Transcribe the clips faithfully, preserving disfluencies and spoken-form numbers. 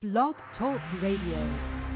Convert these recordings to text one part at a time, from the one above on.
Blog Talk Radio.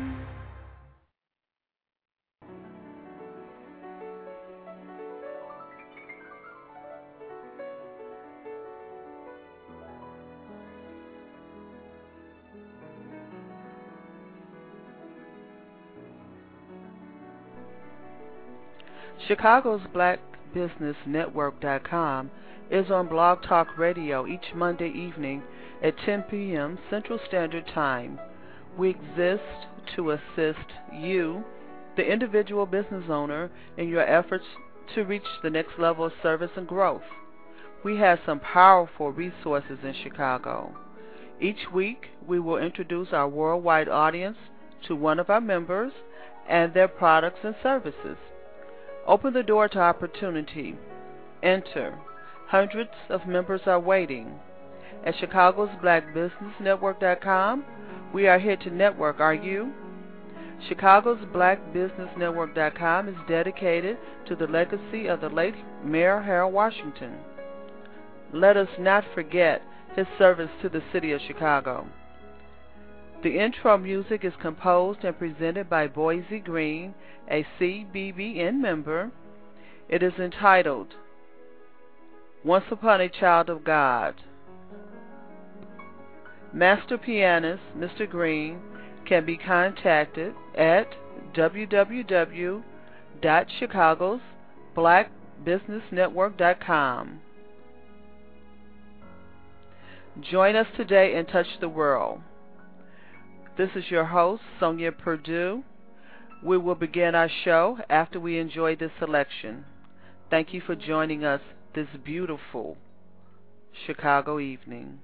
Chicago's Black Business Network dot com is on Blog Talk Radio each Monday evening at ten p.m. Central Standard Time. We exist to assist you, the individual business owner, in your efforts to reach the next level of service and growth. We have some powerful resources in Chicago. Each week, we will introduce our worldwide audience to one of our members and their products and services. Open the door to opportunity. Enter. Hundreds of members are waiting. At Chicago's Black Business Network dot com, we are here to network. Are you? Chicago's Black Business Network dot com is dedicated to the legacy of the late Mayor Harold Washington. Let us not forget his service to the city of Chicago. The intro music is composed and presented by Boise Green, a C B B N member. It is entitled, Once Upon a Child of God. Master pianist Mister Green can be contacted at w w w dot chicagos black business network dot com. Join us today and touch the world. This is your host, Sonia Perdue. We will begin our show after we enjoy this selection. Thank you for joining us this beautiful Chicago evening.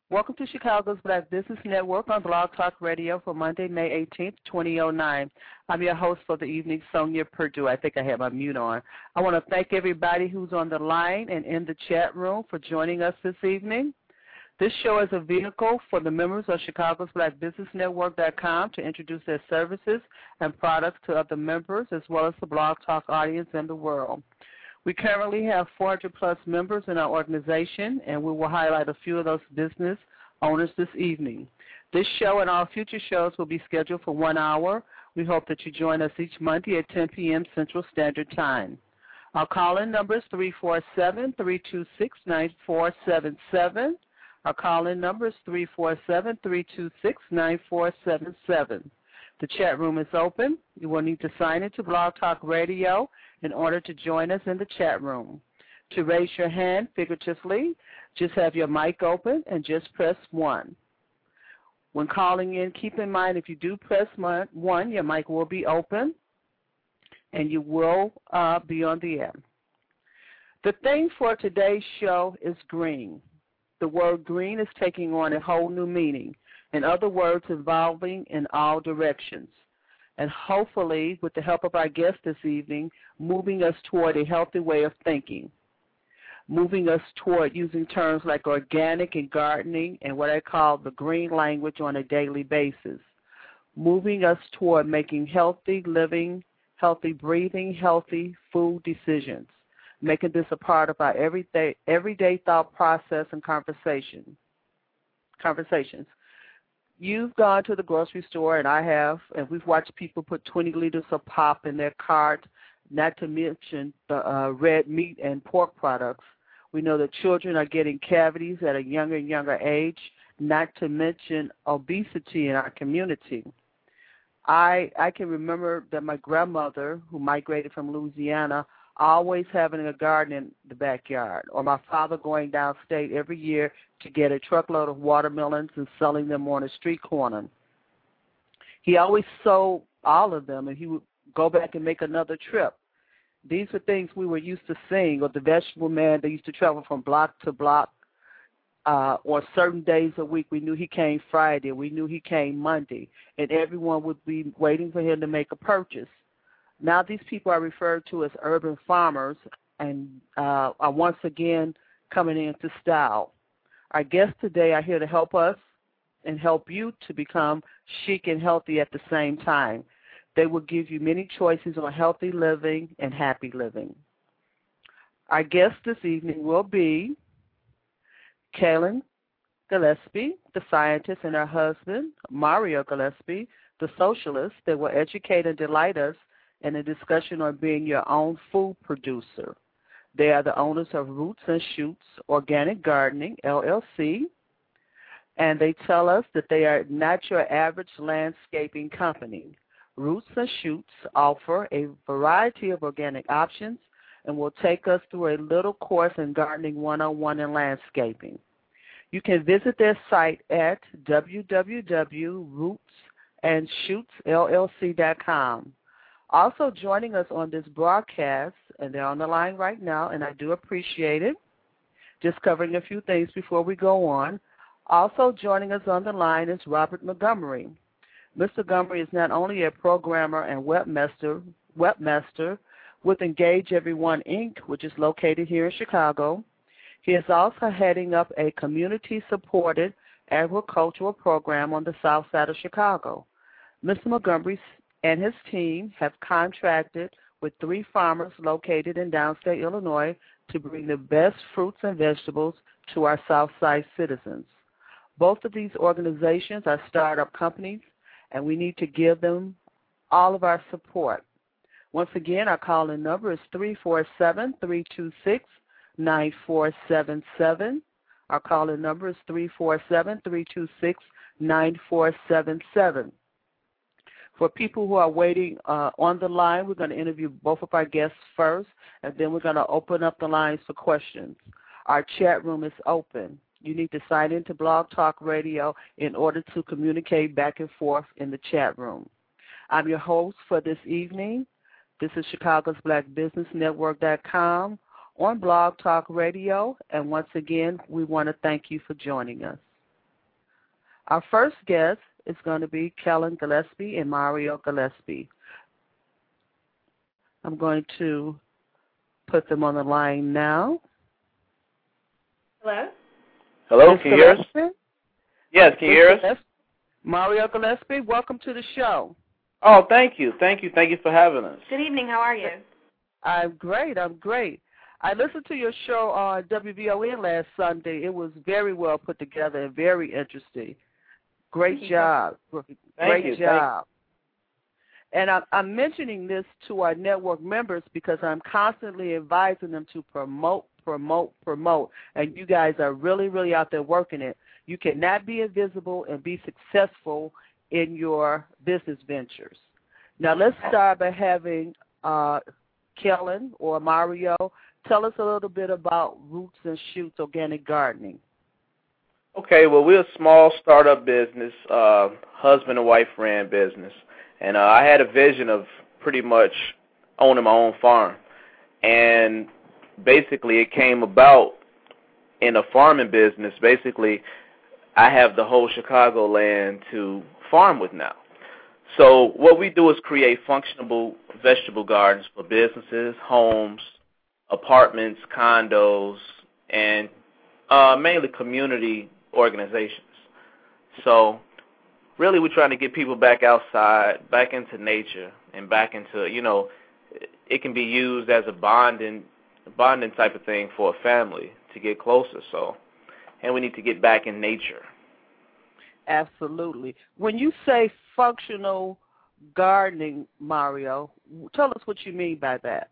Welcome to Chicago's Black Business Network on Blog Talk Radio for Monday, May eighteenth, twenty oh nine. I'm your host for the evening, Sonia Perdue. I think I have my mute on. I want to thank everybody who's on the line and in the chat room for joining us this evening. This show is a vehicle for the members of Chicago's Black Business Network dot com to introduce their services and products to other members as well as the Blog Talk audience and the world. We currently have four hundred plus members in our organization, and we will highlight a few of those business owners this evening. This show and all future shows will be scheduled for one hour. We hope that you join us each Monday at ten p.m. Central Standard Time. Our call-in number is three four seven, three two six, nine four seven seven. Our call-in number is three four seven, three two six, nine four seven seven. The chat room is open. You will need to sign into Blog Talk Radio in order to join us in the chat room. To raise your hand figuratively, just have your mic open and just press one. When calling in, keep in mind if you do press one, your mic will be open and you will uh, be on the air. The theme for today's show is green. The word green is taking on a whole new meaning. In other words, evolving in all directions. And hopefully, with the help of our guest this evening, moving us toward a healthy way of thinking, moving us toward using terms like organic and gardening and what I call the green language on a daily basis, moving us toward making healthy living, healthy breathing, healthy food decisions, making this a part of our everyday, everyday thought process and conversation, conversations. You've gone to the grocery store, and I have, and we've watched people put twenty liters of pop in their cart, not to mention the uh, red meat and pork products. We know that children are getting cavities at a younger and younger age, not to mention obesity in our community. I I can remember that my grandmother, who migrated from Louisiana, always having a garden in the backyard, or my father going downstate every year to get a truckload of watermelons and selling them on a street corner. He always sold all of them, and he would go back and make another trip. These were things we were used to seeing, or the vegetable man that used to travel from block to block, uh, or certain days a week. We knew he came Friday, we knew he came Monday, and everyone would be waiting for him to make a purchase. Now these people are referred to as urban farmers and uh, are once again coming into style. Our guests today are here to help us and help you to become chic and healthy at the same time. They will give you many choices on healthy living and happy living. Our guest this evening will be Kaylin Gillespie, the scientist, and her husband, Mario Gillespie, the socialist, that will educate and delight us in a discussion on being your own food producer. They are the owners of Roots and Shoots Organic Gardening, L L C, and they tell us that they are not your average landscaping company. Roots and Shoots offer a variety of organic options and will take us through a little course in Gardening one oh one and landscaping. You can visit their site at w w w dot roots and shoots l l c dot com. Also joining us on this broadcast, and they're on the line right now, and I do appreciate it, just covering a few things before we go on. Also joining us on the line is Robert Montgomery. Mister Montgomery is not only a programmer and webmaster, webmaster with Engage Everyone, Incorporated, which is located here in Chicago. He is also heading up a community-supported agricultural program on the south side of Chicago. Mister Montgomery and his team have contracted with three farmers located in downstate Illinois to bring the best fruits and vegetables to our south side citizens. Both of these organizations are startup companies, and we need to give them all of our support. Once again, our call-in number is three four seven, three two six, nine four seven seven. Our call-in number is three four seven, three two six, nine four seven seven. For people who are waiting uh, on the line, we're going to interview both of our guests first, and then we're going to open up the lines for questions. Our chat room is open. You need to sign into Blog Talk Radio in order to communicate back and forth in the chat room. I'm your host for this evening. This is Chicago's Black Business Network dot com on Blog Talk Radio, and once again, we want to thank you for joining us. Our first guest is going to be Kellen Gillespie and Mario Gillespie. I'm going to put them on the line now. Hello? Hello, Miz can you hear us? Gillespie? Yes, can you hear us? Gillespie? Mario Gillespie, welcome to the show. Oh, thank you. Thank you. Thank you for having us. Good evening. How are you? I'm great. I'm great. I listened to your show on W V O N last Sunday. It was very well put together and very interesting. Great Thank job. Thank Great you. job. And I'm, I'm mentioning this to our network members because I'm constantly advising them to promote, promote, promote. And you guys are really, really out there working it. You cannot be invisible and be successful in your business ventures. Now, let's start by having uh, Kellen or Mario tell us a little bit about Roots and Shoots Organic Gardening. Okay, well, we're a small startup business, uh, husband and wife ran business. And uh, I had a vision of pretty much owning my own farm. And basically it came about in a farming business. Basically, I have the whole Chicago land to farm with now. So what we do is create functional vegetable gardens for businesses, homes, apartments, condos, and uh, mainly community organizations. So really we're trying to get people back outside, back into nature, and back into, you know, it can be used as a bonding, bonding type of thing for a family to get closer. So, and we need to get back in nature. Absolutely. When you say functional gardening, Mario, tell us what you mean by that.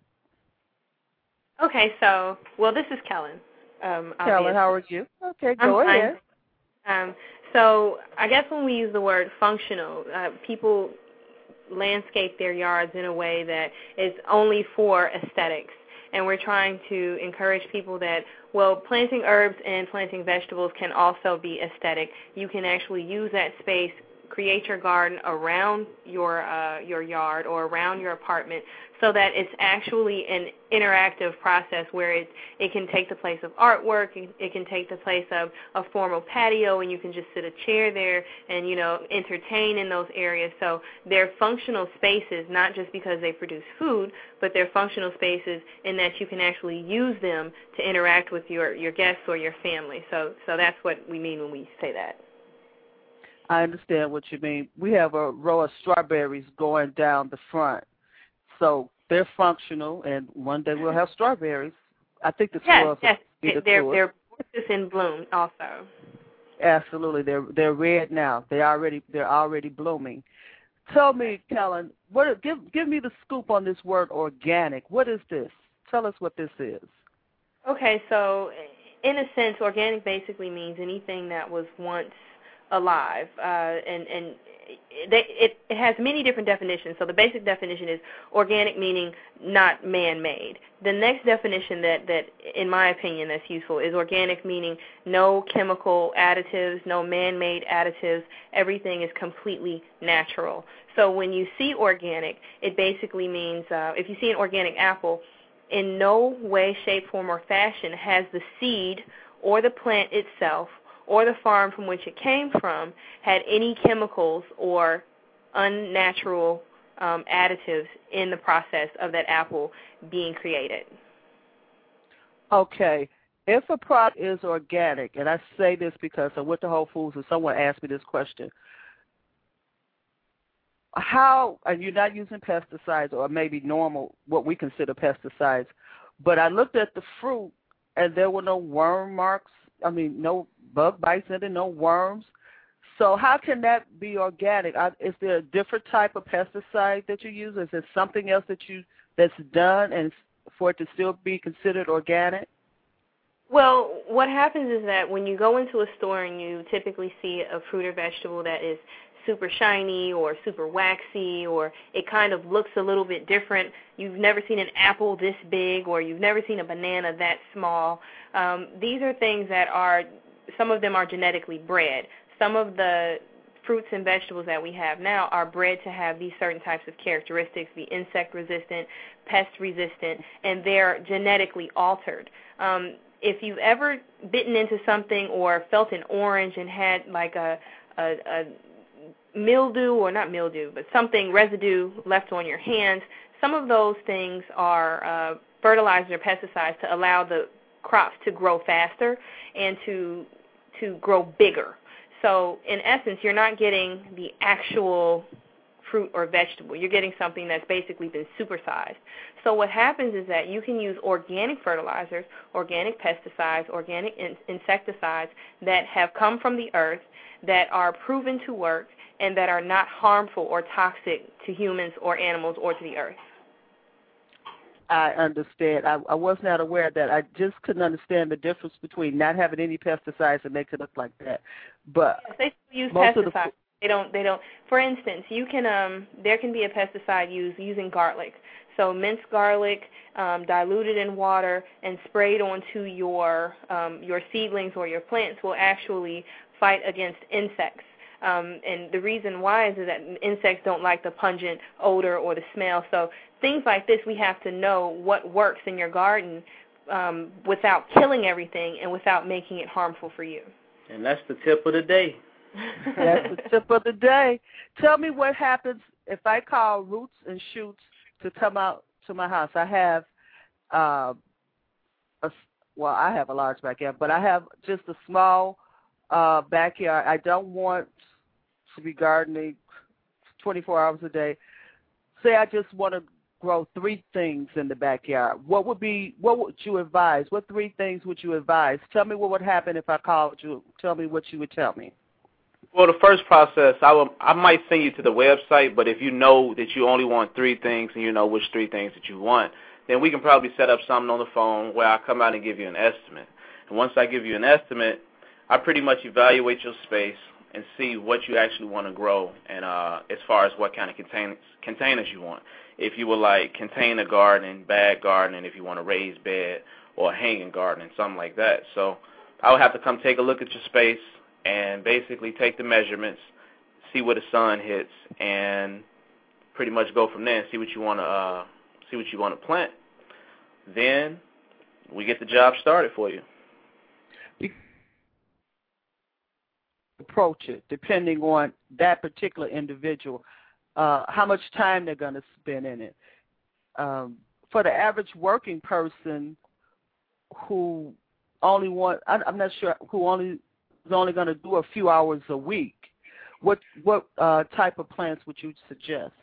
Okay, so, well, this is Kellen. Um, Kellen, how are you? Okay, go I'm ahead. fine. Um, so I guess when we use the word functional, uh, people landscape their yards in a way that is only for aesthetics. And we're trying to encourage people that, well, planting herbs and planting vegetables can also be aesthetic. You can actually use that space, create your garden around your uh, your yard or around your apartment so that it's actually an interactive process where it, it can take the place of artwork, it can take the place of a formal patio, and you can just sit a chair there and, you know, entertain in those areas. So they're functional spaces, not just because they produce food, but they're functional spaces in that you can actually use them to interact with your, your guests or your family. So, so that's what we mean when we say that. I understand what you mean. We have a row of strawberries going down the front. So they're functional, and one day we'll have strawberries. I think the yes, twelve yes, the they're tour. they're gorgeous in bloom also. Absolutely, they're they're red now. They already they're already blooming. Tell me, Kellen, what give give me the scoop on this word organic. What is this? Tell us what this is. Okay, so in a sense, organic basically means anything that was once alive, uh, and and they, it, it has many different definitions. So the basic definition is organic, meaning not man-made. The next definition that, that, in my opinion, that's useful is organic, meaning no chemical additives, no man-made additives. Everything is completely natural. So when you see organic, it basically means uh, if you see an organic apple, in no way, shape, form, or fashion has the seed or the plant itself or the farm from which it came from had any chemicals or unnatural um, additives in the process of that apple being created. Okay. If a product is organic, and I say this because I went to Whole Foods and someone asked me this question, how, and you're not using pesticides or maybe normal, what we consider pesticides, but I looked at the fruit and there were no worm marks, I mean, no bug bites in it, no worms. So how can that be organic? Is there a different type of pesticide that you use? Is there something else that you that's done and for it to still be considered organic? Well, what happens is that when you go into a store and you typically see a fruit or vegetable that is super shiny or super waxy, or it kind of looks a little bit different. You've never seen an apple this big, or you've never seen a banana that small. Um, these are things that are, some of them are genetically bred. Some of the fruits and vegetables that we have now are bred to have these certain types of characteristics, be insect resistant, pest resistant, and they're genetically altered. Um, if you've ever bitten into something or felt an orange and had like a a, a mildew, or not mildew, but something, residue left on your hands, some of those things are uh, fertilizers or pesticides to allow the crops to grow faster and to to grow bigger. So in essence, you're not getting the actual fruit or vegetable. You're getting something that's basically been supersized. So what happens is that you can use organic fertilizers, organic pesticides, organic in- insecticides that have come from the earth, that are proven to work, and that are not harmful or toxic to humans or animals or to the earth. I understand. I, I was not aware of that. I just couldn't understand the difference between not having any pesticides and make it look like that. But yes, they still use most pesticides. Of the... They don't. They don't. For instance, you can. Um, there can be a pesticide used using garlic. So minced garlic, um, diluted in water, and sprayed onto your um, your seedlings or your plants will actually fight against insects. Um, and the reason why is that insects don't like the pungent odor or the smell. So things like this, we have to know what works in your garden um, without killing everything and without making it harmful for you. And that's the tip of the day. That's the tip of the day. Tell me what happens if I call Roots and Shoots to come out to my house. I have, uh, a, well, I have a large backyard, but I have just a small uh, backyard. I don't want to be gardening twenty-four hours a day. Say I just want to grow three things in the backyard. What would be, what would you advise? What three things would you advise? Tell me what would happen if I called you. Tell me what you would tell me. Well, the first process, I will, I might send you to the website, but if you know that you only want three things and you know which three things that you want, then we can probably set up something on the phone where I come out and give you an estimate. And once I give you an estimate, I pretty much evaluate your space and see what you actually want to grow, and uh, as far as what kind of contain- containers you want. If you would like container gardening, bag gardening, if you want a raised bed, or hanging gardening, something like that. So I would have to come take a look at your space and basically take the measurements, see where the sun hits, and pretty much go from there and see what you want to uh, see what you want to plant. Then we get the job started for you. Approach it depending on that particular individual, uh, how much time they're going to spend in it. Um, for the average working person who only want, I'm not sure, who only is only going to do a few hours a week, what what uh, type of plants would you suggest?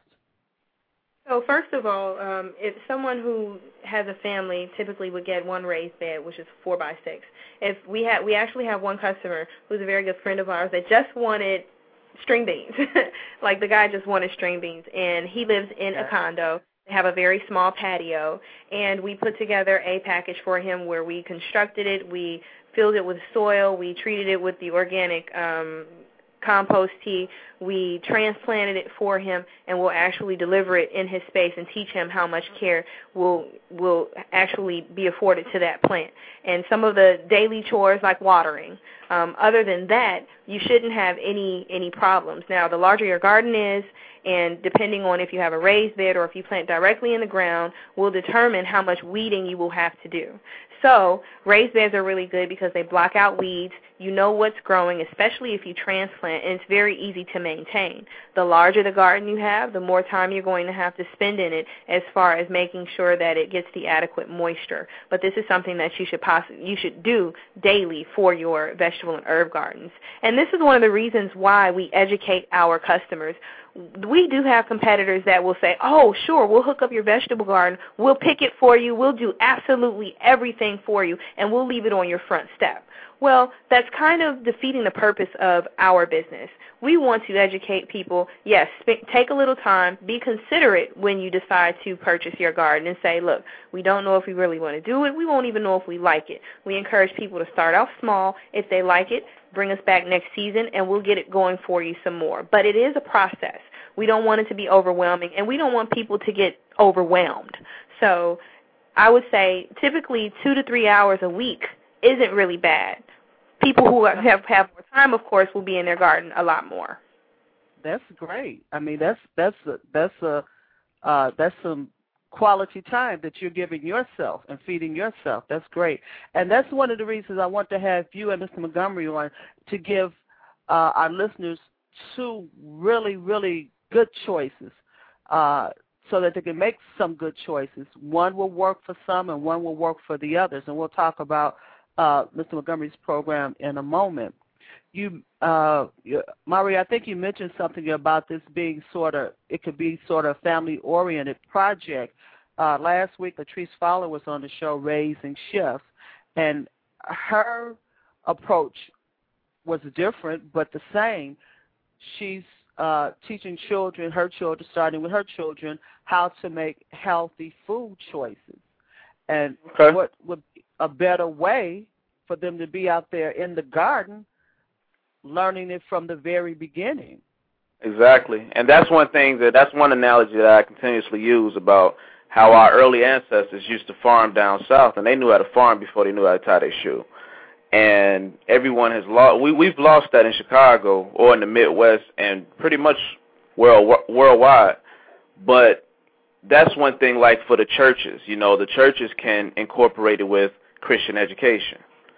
So first of all, um, if someone who has a family typically would get one raised bed, which is four by six. If we have, we actually have one customer who's a very good friend of ours that just wanted string beans. Like the guy just wanted string beans, and he lives in a condo. They have a very small patio, and we put together a package for him where we constructed it, we filled it with soil, we treated it with the organic um, compost tea, we transplanted it for him, and we'll actually deliver it in his space and teach him how much care will will actually be afforded to that plant. And some of the daily chores like watering. Um, other than that, you shouldn't have any any problems. Now, the larger your garden is, and depending on if you have a raised bed or if you plant directly in the ground, will determine how much weeding you will have to do. So raised beds are really good because they block out weeds. You know what's growing, especially if you transplant, and it's very easy to maintain. The larger the garden you have, the more time you're going to have to spend in it as far as making sure that it gets the adequate moisture. But this is something that you should possibly, you should do daily for your vegetable and herb gardens. And this is one of the reasons why we educate our customers. We do have competitors that will say, oh, sure, we'll hook up your vegetable garden, we'll pick it for you, we'll do absolutely everything for you, and we'll leave it on your front step. Well, that's kind of defeating the purpose of our business. We want to educate people, yes, sp- take a little time, be considerate when you decide to purchase your garden and say, look, we don't know if we really want to do it, we won't even know if we like it. We encourage people to start off small. If they like it, bring us back next season, and we'll get it going for you some more. But it is a process. We don't want it to be overwhelming, and we don't want people to get overwhelmed. So I would say typically two to three hours a week isn't really bad. People who have, have more time, of course, will be in their garden a lot more. That's great. I mean, that's that's a, that's a uh, that's some quality time that you're giving yourself and feeding yourself. That's great, and that's one of the reasons I want to have you and Mister Montgomery on, to give uh, our listeners two really, really good choices uh, so that they can make some good choices. One will work for some and one will work for the others. And we'll talk about uh, Mister Montgomery's program in a moment. You, uh, Mari, I think you mentioned something about this being sort of, it could be sort of a family-oriented project. Uh, last week, Latrice Fowler was on the show, Raising Chefs, and her approach was different but the same. She's uh, teaching children, her children, starting with her children, how to make healthy food choices. And okay. what would be a better way for them to be out there in the garden learning it from the very beginning. Exactly. And that's one thing, that that's one analogy that I continuously use about how our early ancestors used to farm down south, and they knew how to farm before they knew how to tie their shoe. And everyone has lost, we, we've lost that in Chicago or in the Midwest and pretty much world, worldwide. But that's one thing, like for the churches, you know, the churches can incorporate it with Christian education.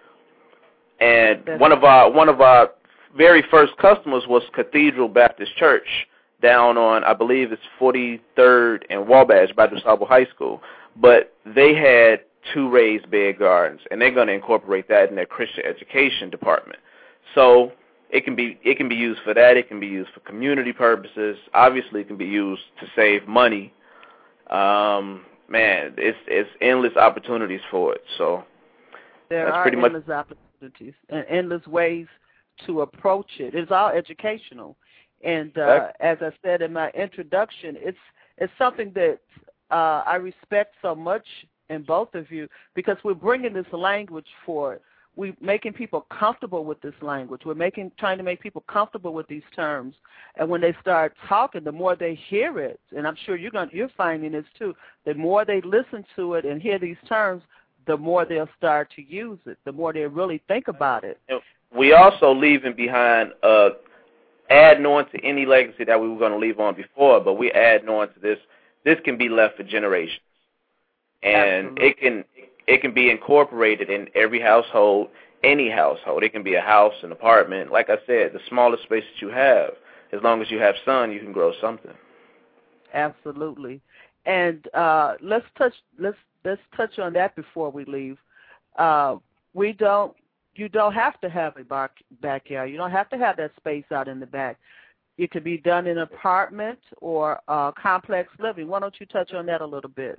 And that's one of our one of our very first customers was Cathedral Baptist Church down on, I believe it's forty-third and Wabash by DuSable High School. But they had two raised bed gardens, and they're going to incorporate that in their Christian education department. So it can be it can be used for that. It can be used for community purposes. Obviously, it can be used to save money. Um, man, it's it's endless opportunities for it. So there that's are pretty endless much opportunities and endless ways to approach it. It's all educational, and uh, as I said in my introduction, it's it's something that uh, I respect so much in both of you, because we're bringing this language forward. We're making people comfortable with this language. We're making trying to make people comfortable with these terms, and when they start talking, the more they hear it, and I'm sure you're going you're finding this too. The more they listen to it and hear these terms, the more they'll start to use it. The more they really think about it. We also leaving behind, uh, adding on to any legacy that we were going to leave on before, but we adding on to this. This can be left for generations. And Absolutely. it can it can be incorporated in every household, any household. It can be a house, an apartment. Like I said, the smallest space that you have, as long as you have sun, you can grow something. Absolutely. And uh, let's touch let's let's touch on that before we leave. Uh, we don't you don't have to have a back, backyard. You don't have to have that space out in the back. It could be done in an apartment or uh, complex living. Why don't you touch on that a little bit?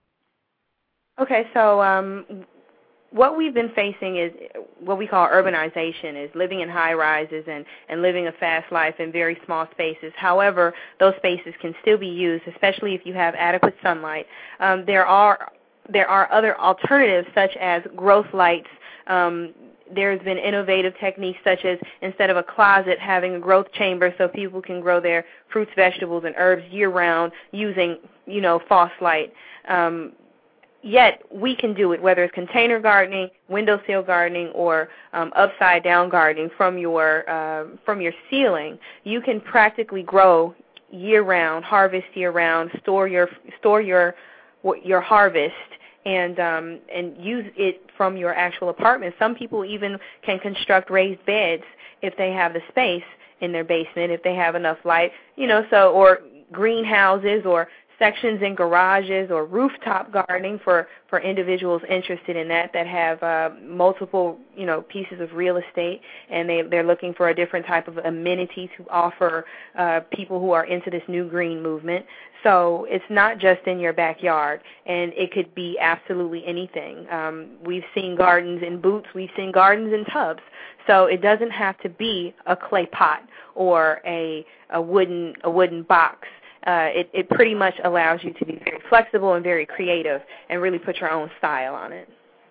Okay, so um, what we've been facing is what we call urbanization, is living in high-rises and, and living a fast life in very small spaces. However, those spaces can still be used, especially if you have adequate sunlight. Um, there are there are other alternatives, such as growth lights. Um, there's been innovative techniques, such as instead of a closet, having a growth chamber so people can grow their fruits, vegetables, and herbs year-round using, you know, false light. Um, Yet we can do it, whether it's container gardening, windowsill gardening, or um, upside-down gardening from your uh, from your ceiling. You can practically grow year-round, harvest year-round, store your store your your harvest, and um, and use it from your actual apartment. Some people even can construct raised beds if they have the space in their basement, if they have enough light, you know. So or greenhouses or sections in garages, or rooftop gardening for, for individuals interested in that, that have uh, multiple, you know, pieces of real estate, and they, they're looking for a different type of amenity to offer uh, people who are into this new green movement. So it's not just in your backyard, and it could be absolutely anything. Um, we've seen gardens in boots. We've seen gardens in tubs. So it doesn't have to be a clay pot or a, a wooden a wooden box. Uh, it, it pretty much allows you to be very flexible and very creative and really put your own style on it.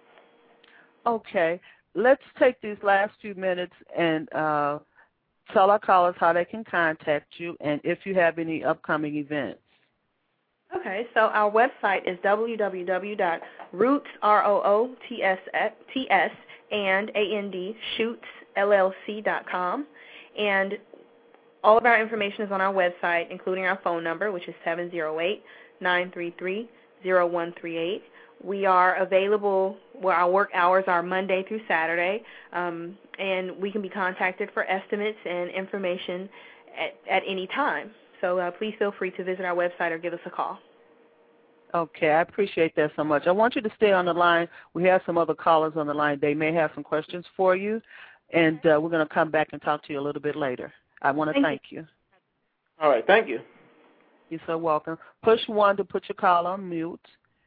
Okay. Let's take these last few minutes and uh, tell our callers how they can contact you and if you have any upcoming events. Okay, so our website is w w w dot roots, R O O T S, T S, and A N D, shoots, L L C dot com. And all of our information is on our website, including our phone number, which is seven zero eight, nine three three, zero one three eight. We are available, well, our work hours are Monday through Saturday. Um, and we can be contacted for estimates and information at, at any time. So uh, please feel free to visit our website or give us a call. Okay, I appreciate that so much. I want you to stay on the line. We have some other callers on the line. They may have some questions for you, and uh, we're going to come back and talk to you a little bit later. I want to thank, thank you. you. All right, thank you. You're so welcome. Push one to put your call on mute.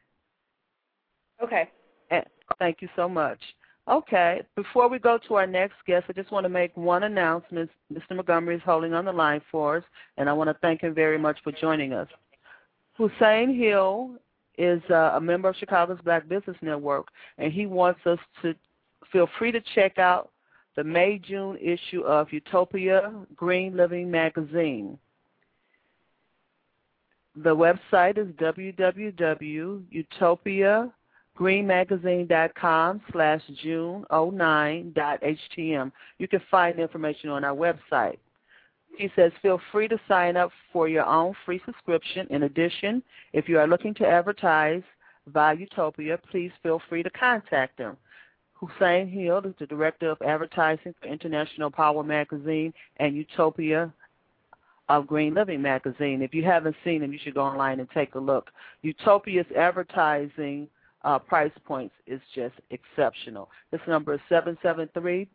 Okay. And thank you so much. Okay, before we go to our next guest, I just want to make one announcement. Mister Montgomery is holding on the line for us, and I want to thank him very much for joining us. Hussein Hill is uh, a member of Chicago's Black Business Network, and he wants us to feel free to check out the May-June issue of Utopia Green Living magazine. The website is w w w dot utopia green magazine dot com slash june oh nine dot h t m. You can find information on our website. He says, feel free to sign up for your own free subscription. In addition, if you are looking to advertise via Utopia, please feel free to contact him. Hussein Hill is the Director of Advertising for International Power Magazine and Utopia of Green Living Magazine. If you haven't seen him, you should go online and take a look. Utopia's advertising uh, price points is just exceptional. This number is seven seven three,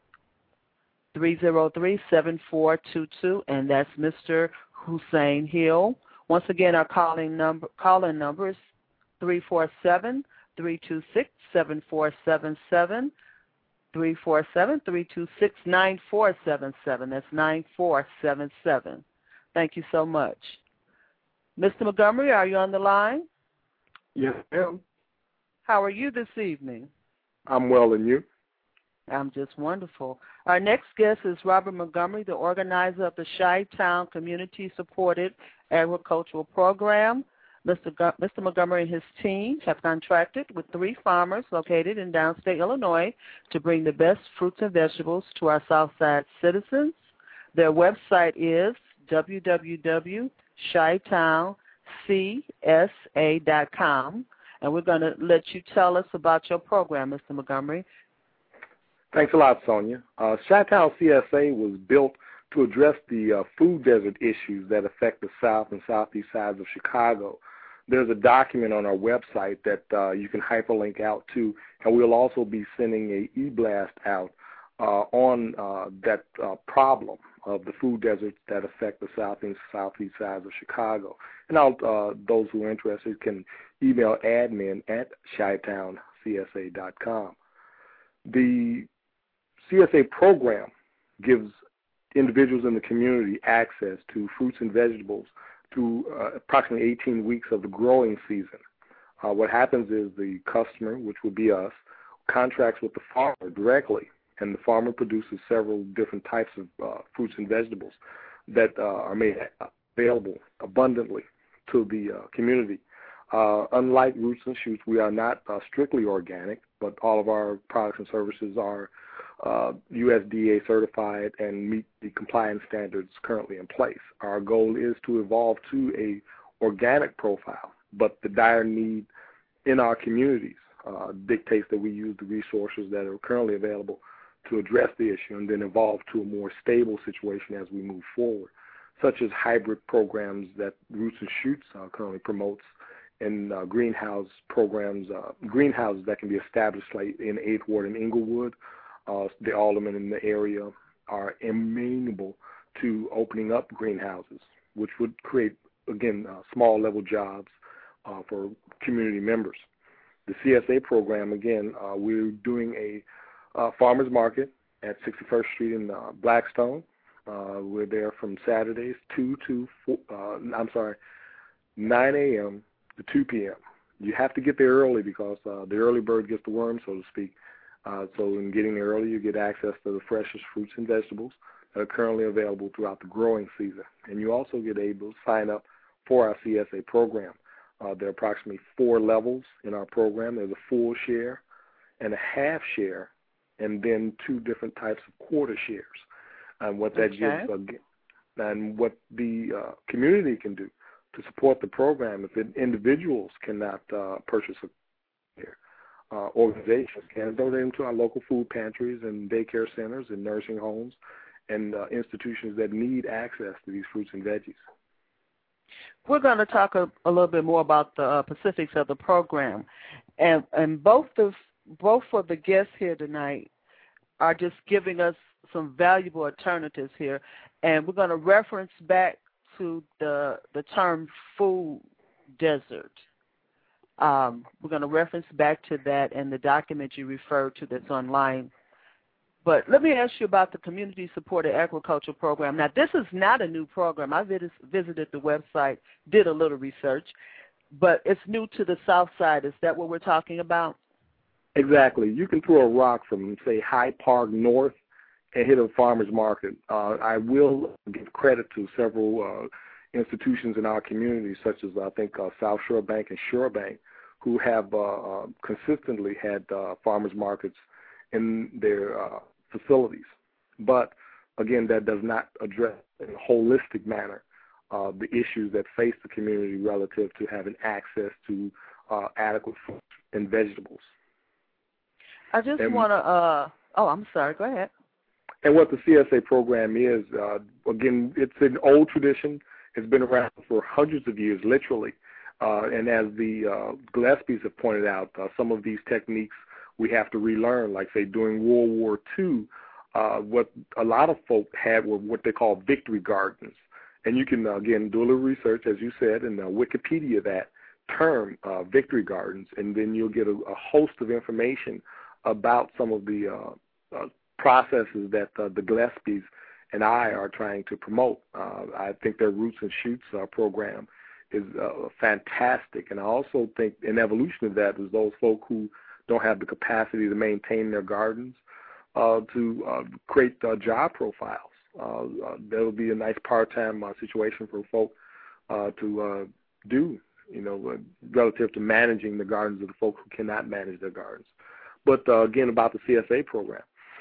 three zero three, seven four two two, and that's Mister Hussein Hill. Once again, our calling number, call-in number is three four seven, three two six, seven four seven seven, three four seven, three two six, nine four seven seven. That's nine four seven seven. Thank you so much. Mister Montgomery, are you on the line? Yes, ma'am. How are you this evening? I'm well, and you? I'm just wonderful. Our next guest is Robert Montgomery, the organizer of the Chi-Town Community-Supported Agricultural Program. Mister Go- Mister Montgomery and his team have contracted with three farmers located in downstate Illinois to bring the best fruits and vegetables to our Southside citizens. Their website is w w w dot chi town c s a dot com, and we're going to let you tell us about your program, Mister Montgomery. Thanks a lot, Sonia. Uh, Chi-Town C S A was built to address the uh, food desert issues that affect the south and southeast sides of Chicago. There's a document on our website that uh, you can hyperlink out to, and we'll also be sending a e-blast out uh, on uh, that uh, problem of the food deserts that affect the south and southeast sides of Chicago. And I'll, uh, those who are interested can email admin at chi town c s a dot com. The C S A program gives individuals in the community access to fruits and vegetables through uh, approximately eighteen weeks of the growing season. Uh, what happens is the customer, which would be us, contracts with the farmer directly, and the farmer produces several different types of uh, fruits and vegetables that uh, are made available abundantly to the uh, community. Uh, unlike Roots and Shoots, we are not uh, strictly organic, but all of our products and services are uh, U S D A certified and meet the compliance standards currently in place. Our goal is to evolve to a organic profile, but the dire need in our communities uh, dictates that we use the resources that are currently available to address the issue and then evolve to a more stable situation as we move forward, such as hybrid programs that Roots and Shoots uh, currently promotes, and uh, greenhouse programs, uh, greenhouses that can be established like in eighth Ward in Inglewood. Uh, the aldermen in the area are amenable to opening up greenhouses, which would create, again, uh, small-level jobs uh, for community members. The C S A program, again, uh, we're doing a uh, farmers market at sixty-first Street in uh, Blackstone. Uh, we're there from Saturdays two to four, uh, I'm sorry, nine a.m. to two p.m. You have to get there early because uh, the early bird gets the worm, so to speak. Uh, so in getting there early, you get access to the freshest fruits and vegetables that are currently available throughout the growing season. And you also get able to sign up for our C S A program. Uh, there are approximately four levels in our program. There's a full share and a half share, and then two different types of quarter shares. And what that okay. gives, uh, and what the uh, community can do to support the program if it, individuals cannot uh, purchase a share. uh, organizations can donate them to our local food pantries and daycare centers and nursing homes and uh, institutions that need access to these fruits and veggies. We're going to talk a, a little bit more about the uh, specifics of the program, and and both of both of the guests here tonight are just giving us some valuable alternatives here, and we're going to reference back to the the term food desert. Um, we're going to reference back to that and the document you referred to that's online. But let me ask you about the Community Supported Agriculture Program. Now, this is not a new program. I vis- visited the website, did a little research, but it's new to the South Side. Is that what we're talking about? Exactly. You can throw a rock from, say, Hyde Park North and hit a farmer's market. Uh, I will give credit to several uh, institutions in our community, such as, I think, uh, South Shore Bank and Shore Bank, who have uh, uh, consistently had uh, farmers markets in their uh, facilities. But, again, that does not address in a holistic manner uh, the issues that face the community relative to having access to uh, adequate fruits and vegetables. I just and, want to, uh, oh, I'm sorry, go ahead. And what the C S A program is, uh, again, it's an old tradition. It's been around for hundreds of years, literally. Uh, and as the uh, Gillespies have pointed out, uh, some of these techniques we have to relearn, like, say, during World War Two, uh, what a lot of folk had were what they call victory gardens. And you can, uh, again, do a little research, as you said, and uh, Wikipedia that term, uh, victory gardens, and then you'll get a, a host of information about some of the uh, uh, processes that uh, the Gillespies and I are trying to promote. Uh, I think their Roots and Shoots uh, program is uh, fantastic, and I also think an evolution of that is those folk who don't have the capacity to maintain their gardens uh, to uh, create uh, job profiles. Uh, uh, that would be a nice part-time uh, situation for folk uh, to uh, do, you know, uh, relative to managing the gardens of the folk who cannot manage their gardens. But, uh, again, about the C S A program,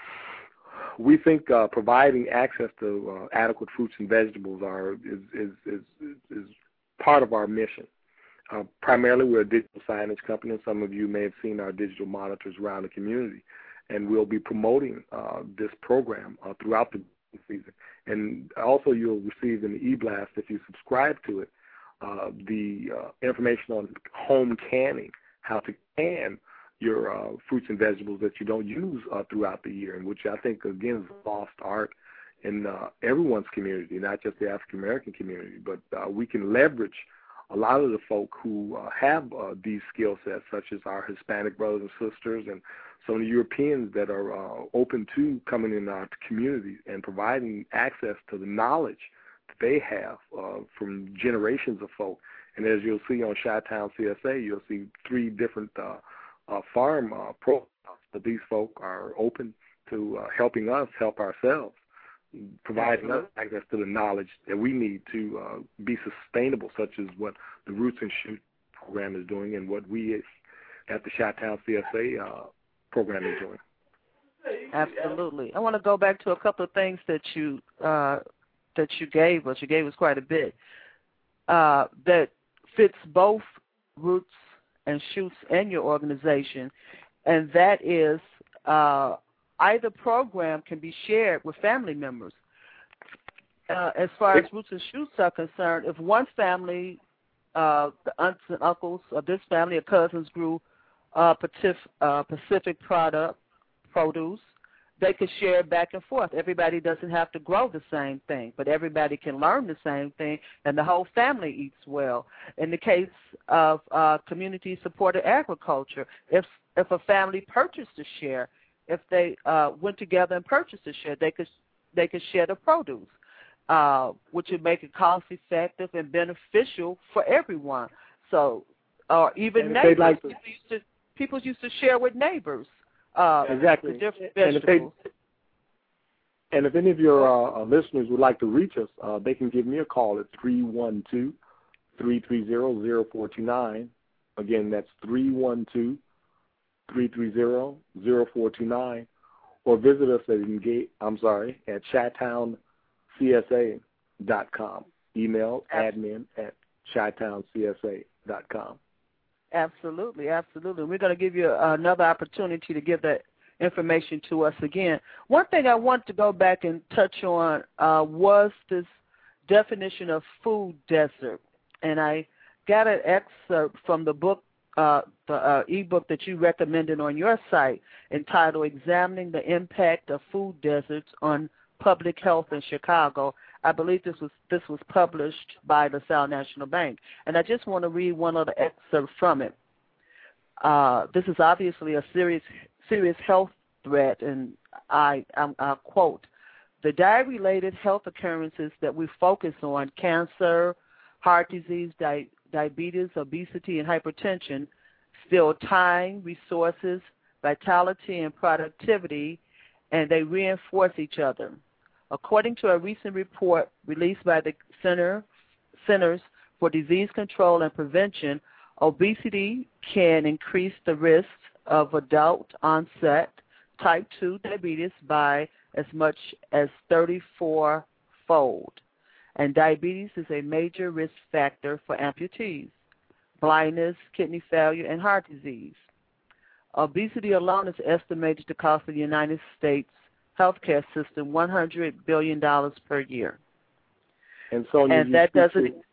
we think uh, providing access to uh, adequate fruits and vegetables are is, is, is, is part of our mission. Uh, primarily, we're a digital signage company, and some of you may have seen our digital monitors around the community, and we'll be promoting uh, this program uh, throughout the season. And also, you'll receive an e-blast if you subscribe to it, uh, the uh, information on home canning, how to can your uh, fruits and vegetables that you don't use uh, throughout the year, and which I think, again, is a lost art in uh, everyone's community, not just the African-American community. But uh, we can leverage a lot of the folk who uh, have uh, these skill sets, such as our Hispanic brothers and sisters and some of the Europeans that are uh, open to coming in our community and providing access to the knowledge that they have uh, from generations of folk. And as you'll see on Chi-Town C S A, you'll see three different uh, uh, farm uh, profiles that these folk are open to uh, helping us help ourselves, providing us access to the knowledge that we need to uh, be sustainable, such as what the Roots and Shoot program is doing and what we at the Chi-Town C S A uh, program is doing. Absolutely. I want to go back to a couple of things that you uh, that you gave us. You gave us quite a bit uh, that fits both Roots and Shoots and your organization, and that is uh, either program can be shared with family members. Uh, as far as Roots and Shoots are concerned, if one family, uh, the aunts and uncles of this family or cousins grew uh, Pacific, uh, Pacific product, produce, they could share back and forth. Everybody doesn't have to grow the same thing, but everybody can learn the same thing, and the whole family eats well. In the case of uh, community-supported agriculture, if if a family purchased a share, if they uh, went together and purchased a share, they could they could share the produce, uh, which would make it cost-effective and beneficial for everyone. So, or uh, even and neighbors, like to, people, used to, people used to share with neighbors. Uh, exactly. The different and, if they, and if any of your uh, listeners would like to reach us, uh, they can give me a call at three one two, three three zero, zero four two nine. Again, that's three one two, three three zero, zero four two nine. Or visit us at engage, I'm sorry, at chi town c s a dot com. Email admin at chi town c s a dot com. Absolutely, absolutely. We're going to give you another opportunity to give that information to us again. One thing I want to go back and touch on uh, was this definition of food desert, and I got an excerpt from the book, uh, the uh, ebook that you recommended on your site, entitled "Examining the Impact of Food Deserts on Public Health in Chicago." I believe this was this was published by the South National Bank, and I just want to read one of the excerpts from it. Uh, this is obviously a serious serious health threat, and I, I, I quote, "The diet-related health occurrences that we focus on, cancer, heart disease, di- diabetes, obesity, and hypertension, steal time, resources, vitality, and productivity, and they reinforce each other. According to a recent report released by the Center, Centers for Disease Control and Prevention, obesity can increase the risk of adult-onset type two diabetes by as much as thirty-four-fold. And diabetes is a major risk factor for amputees, blindness, kidney failure, and heart disease. Obesity alone is estimated to cost the United States healthcare system one hundred billion dollars per year." And Sonia, and that doesn't. To,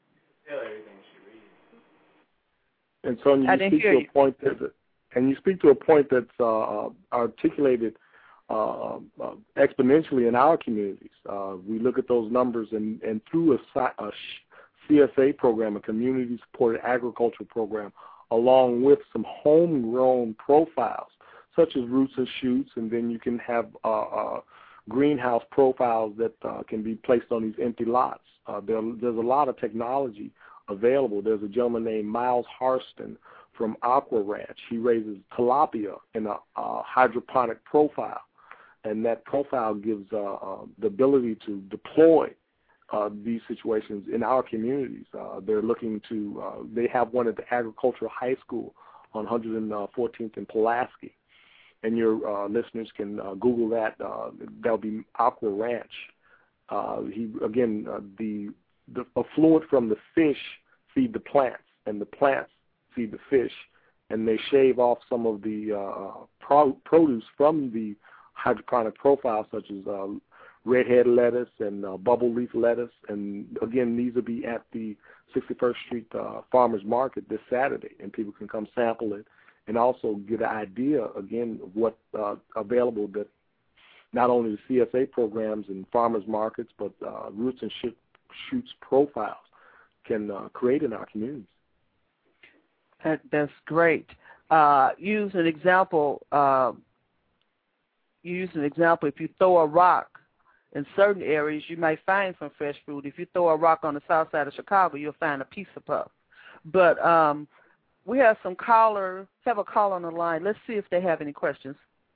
and Sonia, you speak to you. a point that, and you speak to a point that's uh, articulated uh, uh, exponentially in our communities. Uh, we look at those numbers, and, and through a, a C S A program, a community-supported agriculture program, along with some homegrown profiles, such as roots and shoots, and then you can have uh, uh, greenhouse profiles that uh, can be placed on these empty lots. Uh, there, there's a lot of technology available. There's a gentleman named Miles Harston from Aqua Ranch. He raises tilapia in a uh, hydroponic profile, and that profile gives uh, uh, the ability to deploy uh, these situations in our communities. Uh, they're looking to, uh, they have one at the Agricultural High School on one hundred fourteenth and Pulaski. And your uh, listeners can uh, Google that. Uh, that'll be Aqua Ranch. Uh, he again, uh, the the fluid from the fish feed the plants, and the plants feed the fish, and they shave off some of the uh, pro- produce from the hydroponic profile, such as uh, redhead lettuce and uh, bubble leaf lettuce. And again, these will be at the sixty-first Street uh, Farmers Market this Saturday, and people can come sample it and also get an idea, again, of what's uh, available, that not only the C S A programs and farmers markets, but uh, roots and shoots profiles can uh, create in our communities. That, that's great. Uh, use an example. Uh, use an example. If you throw a rock in certain areas, you might find some fresh fruit. If you throw a rock on the south side of Chicago, you'll find a pizza puff. But um, we have some caller, have a call on the line. Let's see if they have any questions.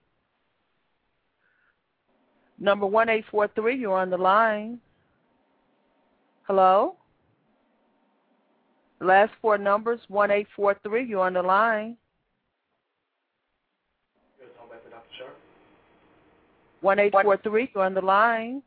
Number one eight four three, you're on the line. Hello? Last four numbers, one eight four three, you're on the line. one eight four three, you're on the line.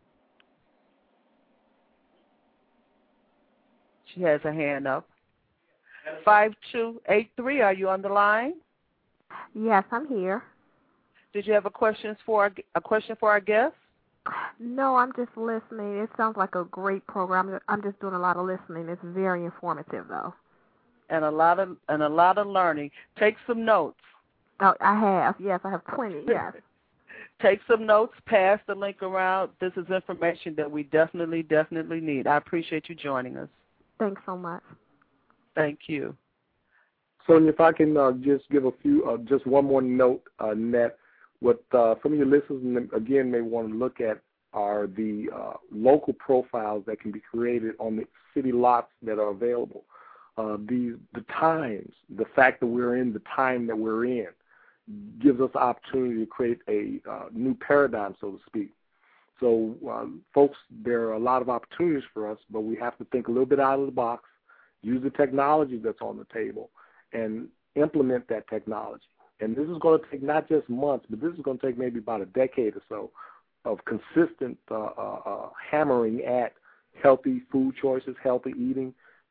She has a hand up. five two eight three, are you on the line? Yes, I'm here. Did you have a question for our, a question for our guest? No, I'm just listening. It sounds like a great program. I'm just doing a lot of listening. It's very informative, though. And a lot of and a lot of learning. Take some notes. Oh, I have. Yes, I have plenty. Yes. Take some notes. Pass the link around. This is information that we definitely, definitely need. I appreciate you joining us. Thanks so much. Thank you. Sonia, if I can uh, just give a few, uh, just one more note, uh, Nat, what uh, some of your listeners, again, may want to look at are the uh, local profiles that can be created on the city lots that are available. Uh, the, the times, the fact that we're in the time that we're in, gives us the opportunity to create a uh, new paradigm, so to speak. So, uh, folks, there are a lot of opportunities for us, but we have to think a little bit out of the box, use the technology that's on the table, and implement that technology. And this is going to take not just months, but this is going to take maybe about a decade or so of consistent uh, uh, uh, hammering at healthy food choices, healthy eating.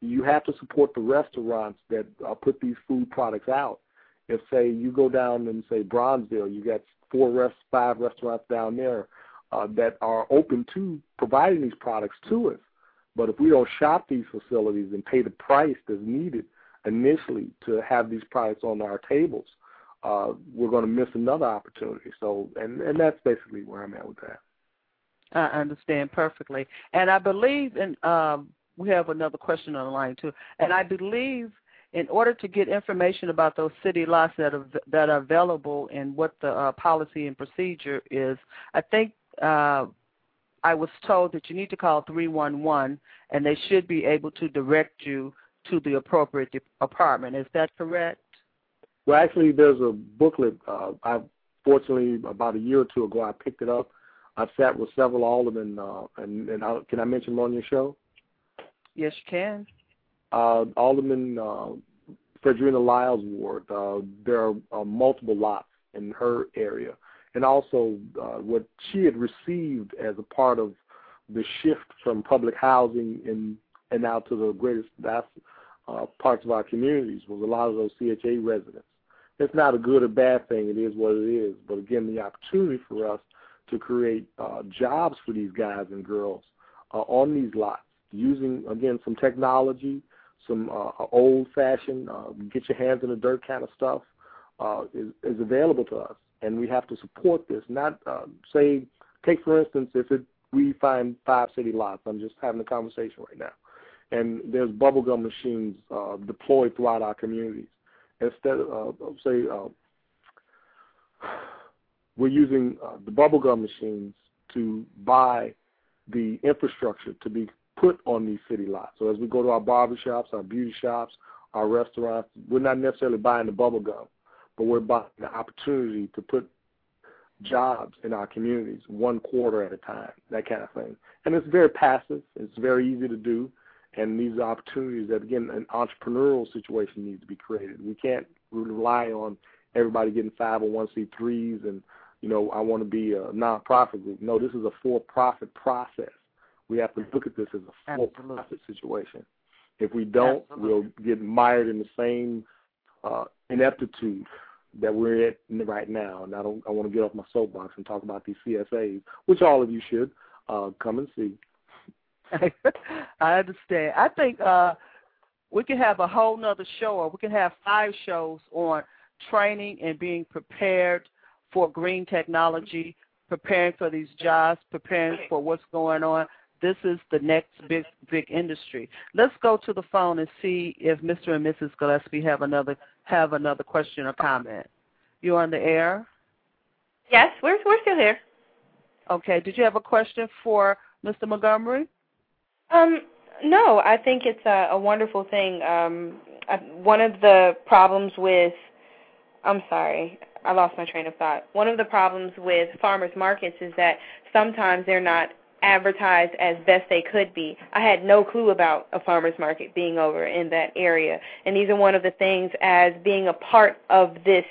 you have to support the restaurants that uh, put these food products out. If, say, you go down and, say, Bronzeville, you got four, rest, five restaurants down there uh, that are open to providing these products to us. But if we don't shop these facilities and pay the price that's needed initially to have these products on our tables, uh, we're going to miss another opportunity. So, and, and that's basically where I'm at with that. I understand perfectly. And I believe, in, um, we have another question on the line, too. And I believe in order to get information about those city lots that are, that are available and what the uh, policy and procedure is, I think uh, I was told that you need to call three one one, and they should be able to direct you to the appropriate department. Is that correct? Well, actually, there's a booklet. Uh, I fortunately, about a year or two ago, I picked it up. I've sat with several aldermen, uh, and, and I, can I mention them on your show? Yes, you can. Uh, Alderman uh, Fredrina Lyles' ward, uh, there are uh, multiple lots in her area. And also uh, what she had received as a part of the shift from public housing in, and out to the greatest vast, uh, parts of our communities was a lot of those C H A residents. It's not a good or bad thing. It is what it is. But, again, the opportunity for us to create uh, jobs for these guys and girls uh, on these lots, using, again, some technology, some uh, old-fashioned, uh, get your hands in the dirt kind of stuff uh, is, is available to us. And we have to support this, not uh, say, take, for instance, if it, we find five city lots. I'm just having a conversation right now. And there's bubblegum machines uh, deployed throughout our communities. Instead of, uh, say, uh, we're using uh, the bubblegum machines to buy the infrastructure to be put on these city lots. So as we go to our barbershops, our beauty shops, our restaurants, we're not necessarily buying the bubblegum, but we're buying the opportunity to put jobs in our communities one quarter at a time, that kind of thing. And it's very passive. It's very easy to do. And these are opportunities that, again, an entrepreneurial situation needs to be created. We can't rely on everybody getting five oh one c threes and, you know, I want to be a nonprofit group. No, this is a for-profit process. We have to look at this as a for-profit situation. If we don't, Absolutely. We'll get mired in the same uh, ineptitude that we're at right now. And I don't. I want to get off my soapbox and talk about these C S As, which all of you should uh, come and see. I understand. I think uh, we can have a whole nother show, or we can have five shows on training and being prepared for green technology, preparing for these jobs, preparing for what's going on. This is the next big, big industry. Let's go to the phone and see if Mister and Missus Gillespie have another have another question or comment. You on the air? Yes, we're we're still here. Okay. Did you have a question for Mister Montgomery? Um, no, I think it's a, a wonderful thing. Um, I, one of the problems with, I'm sorry, I lost my train of thought. One of the problems with farmers markets is that sometimes they're not advertised as best they could be. I had no clue about a farmers market being over in that area. And these are one of the things as being a part of this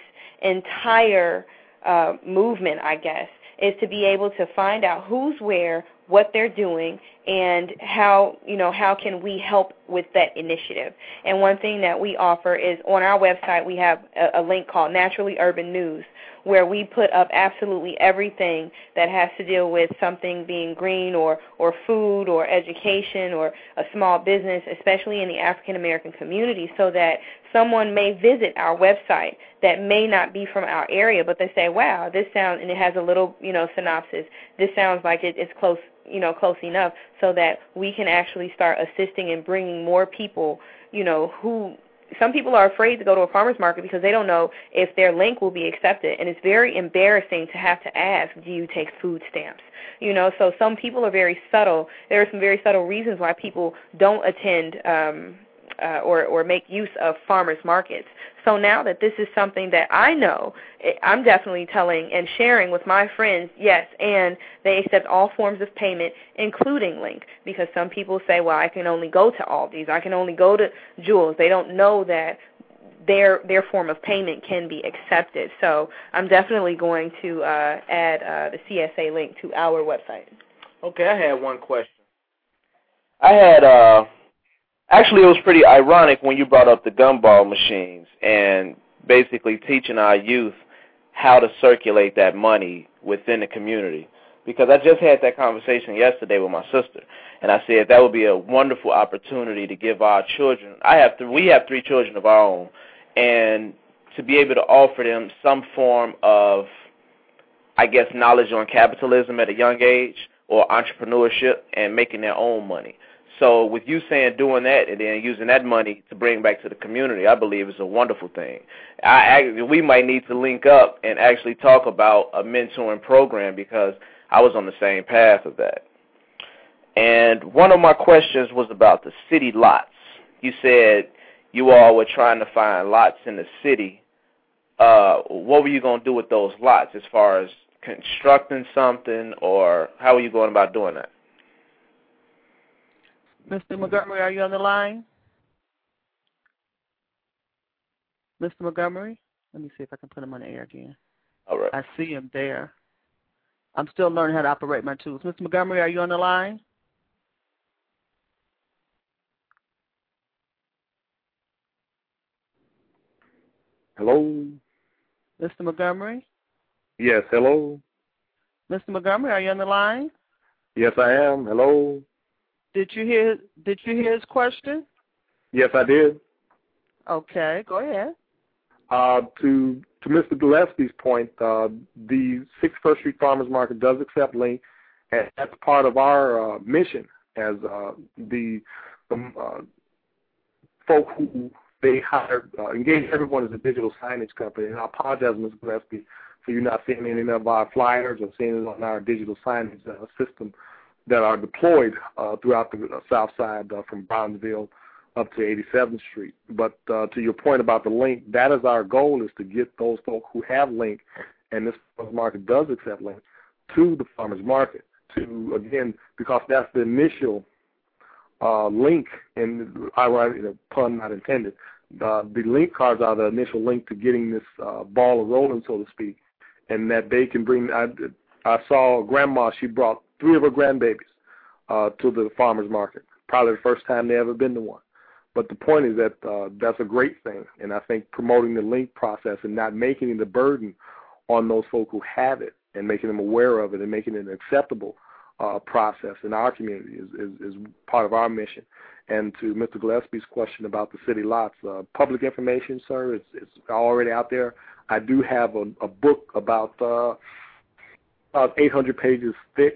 entire uh, movement, I guess, is to be able to find out who's where, what they're doing, and how, you know, how can we help with that initiative. And one thing that we offer is on our website we have a, a link called Naturally Urban News, where we put up absolutely everything that has to deal with something being green or, or food or education or a small business, especially in the African American community, so that someone may visit our website that may not be from our area, but they say, wow, this sounds, and it has a little, you know, synopsis, this sounds like it, it's close, you know, close enough, so that we can actually start assisting and bringing more people, you know, who, some people are afraid to go to a farmer's market because they don't know if their link will be accepted, and it's very embarrassing to have to ask, do you take food stamps? You know, so some people are very subtle. There are some very subtle reasons why people don't attend um, uh, or, or make use of farmers markets. So now that this is something that I know, I'm definitely telling and sharing with my friends, yes, and they accept all forms of payment, including Link, because some people say, well, I can only go to Aldi's, I can only go to Jewel's. They don't know that their their form of payment can be accepted. So I'm definitely going to uh, add uh, the C S A link to our website. Okay, I had one question. I had uh, Actually, it was pretty ironic when you brought up the gumball machines and basically teaching our youth how to circulate that money within the community. Because I just had that conversation yesterday with my sister, and I said that would be a wonderful opportunity to give our children. I have th- we have three children of our own, and to be able to offer them some form of, I guess, knowledge on capitalism at a young age or entrepreneurship and making their own money. So with you saying doing that and then using that money to bring back to the community, I believe is a wonderful thing. I, I we might need to link up and actually talk about a mentoring program because I was on the same path of that. And one of my questions was about the city lots. You said you all were trying to find lots in the city. Uh, what were you going to do with those lots as far as constructing something, or how are you going about doing that? Mister Montgomery, are you on the line? Mister Montgomery? Let me see if I can put him on the air again. All right. I see him there. I'm still learning how to operate my tools. Mister Montgomery, are you on the line? Hello? Mister Montgomery? Yes, hello? Mister Montgomery, are you on the line? Yes, I am. Hello? Did you hear Did you hear his question? Yes, I did. Okay, go ahead. Uh, to to Mister Gillespie's point, uh, the sixty-first Street Farmers Market does accept link, and that's part of our uh, mission as uh, the, the uh, folk who they hire, uh, engage everyone as a digital signage company. And I apologize, Mister Gillespie, for you not seeing any of our flyers or seeing it on our digital signage uh, system that are deployed uh, throughout the uh, south side uh, from Brownsville up to eighty-seventh Street. But uh, to your point about the link, that is our goal, is to get those folk who have link, and this farmers market does accept link, to the farmers market, to, again, because that's the initial uh, link, and ironic, you know, pun not intended, uh, the link cards are the initial link to getting this uh, ball rolling, so to speak, and that they can bring, I, I saw grandma, she brought three of her grandbabies uh, to the farmers market, probably the first time they ever been to one. But the point is that uh, that's a great thing, and I think promoting the link process and not making it a burden on those folk who have it and making them aware of it and making it an acceptable uh, process in our community is, is, is part of our mission. And to Mister Gillespie's question about the city lots, uh, public information, sir, it's, it's already out there. I do have a, a book about, uh, about eight hundred pages thick.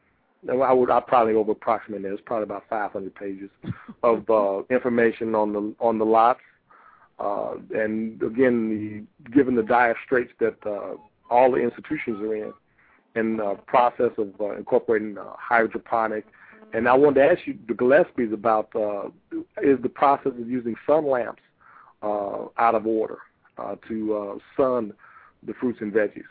I would I probably over approximate it. It's probably about five hundred pages of uh, information on the on the lots, uh, and again, the, given the dire straits that uh, all the institutions are in, and the process of uh, incorporating uh, hydroponic. And I wanted to ask you, the Gillespies, about uh, is the process of using sun lamps uh, out of order uh, to uh, sun the fruits and veggies?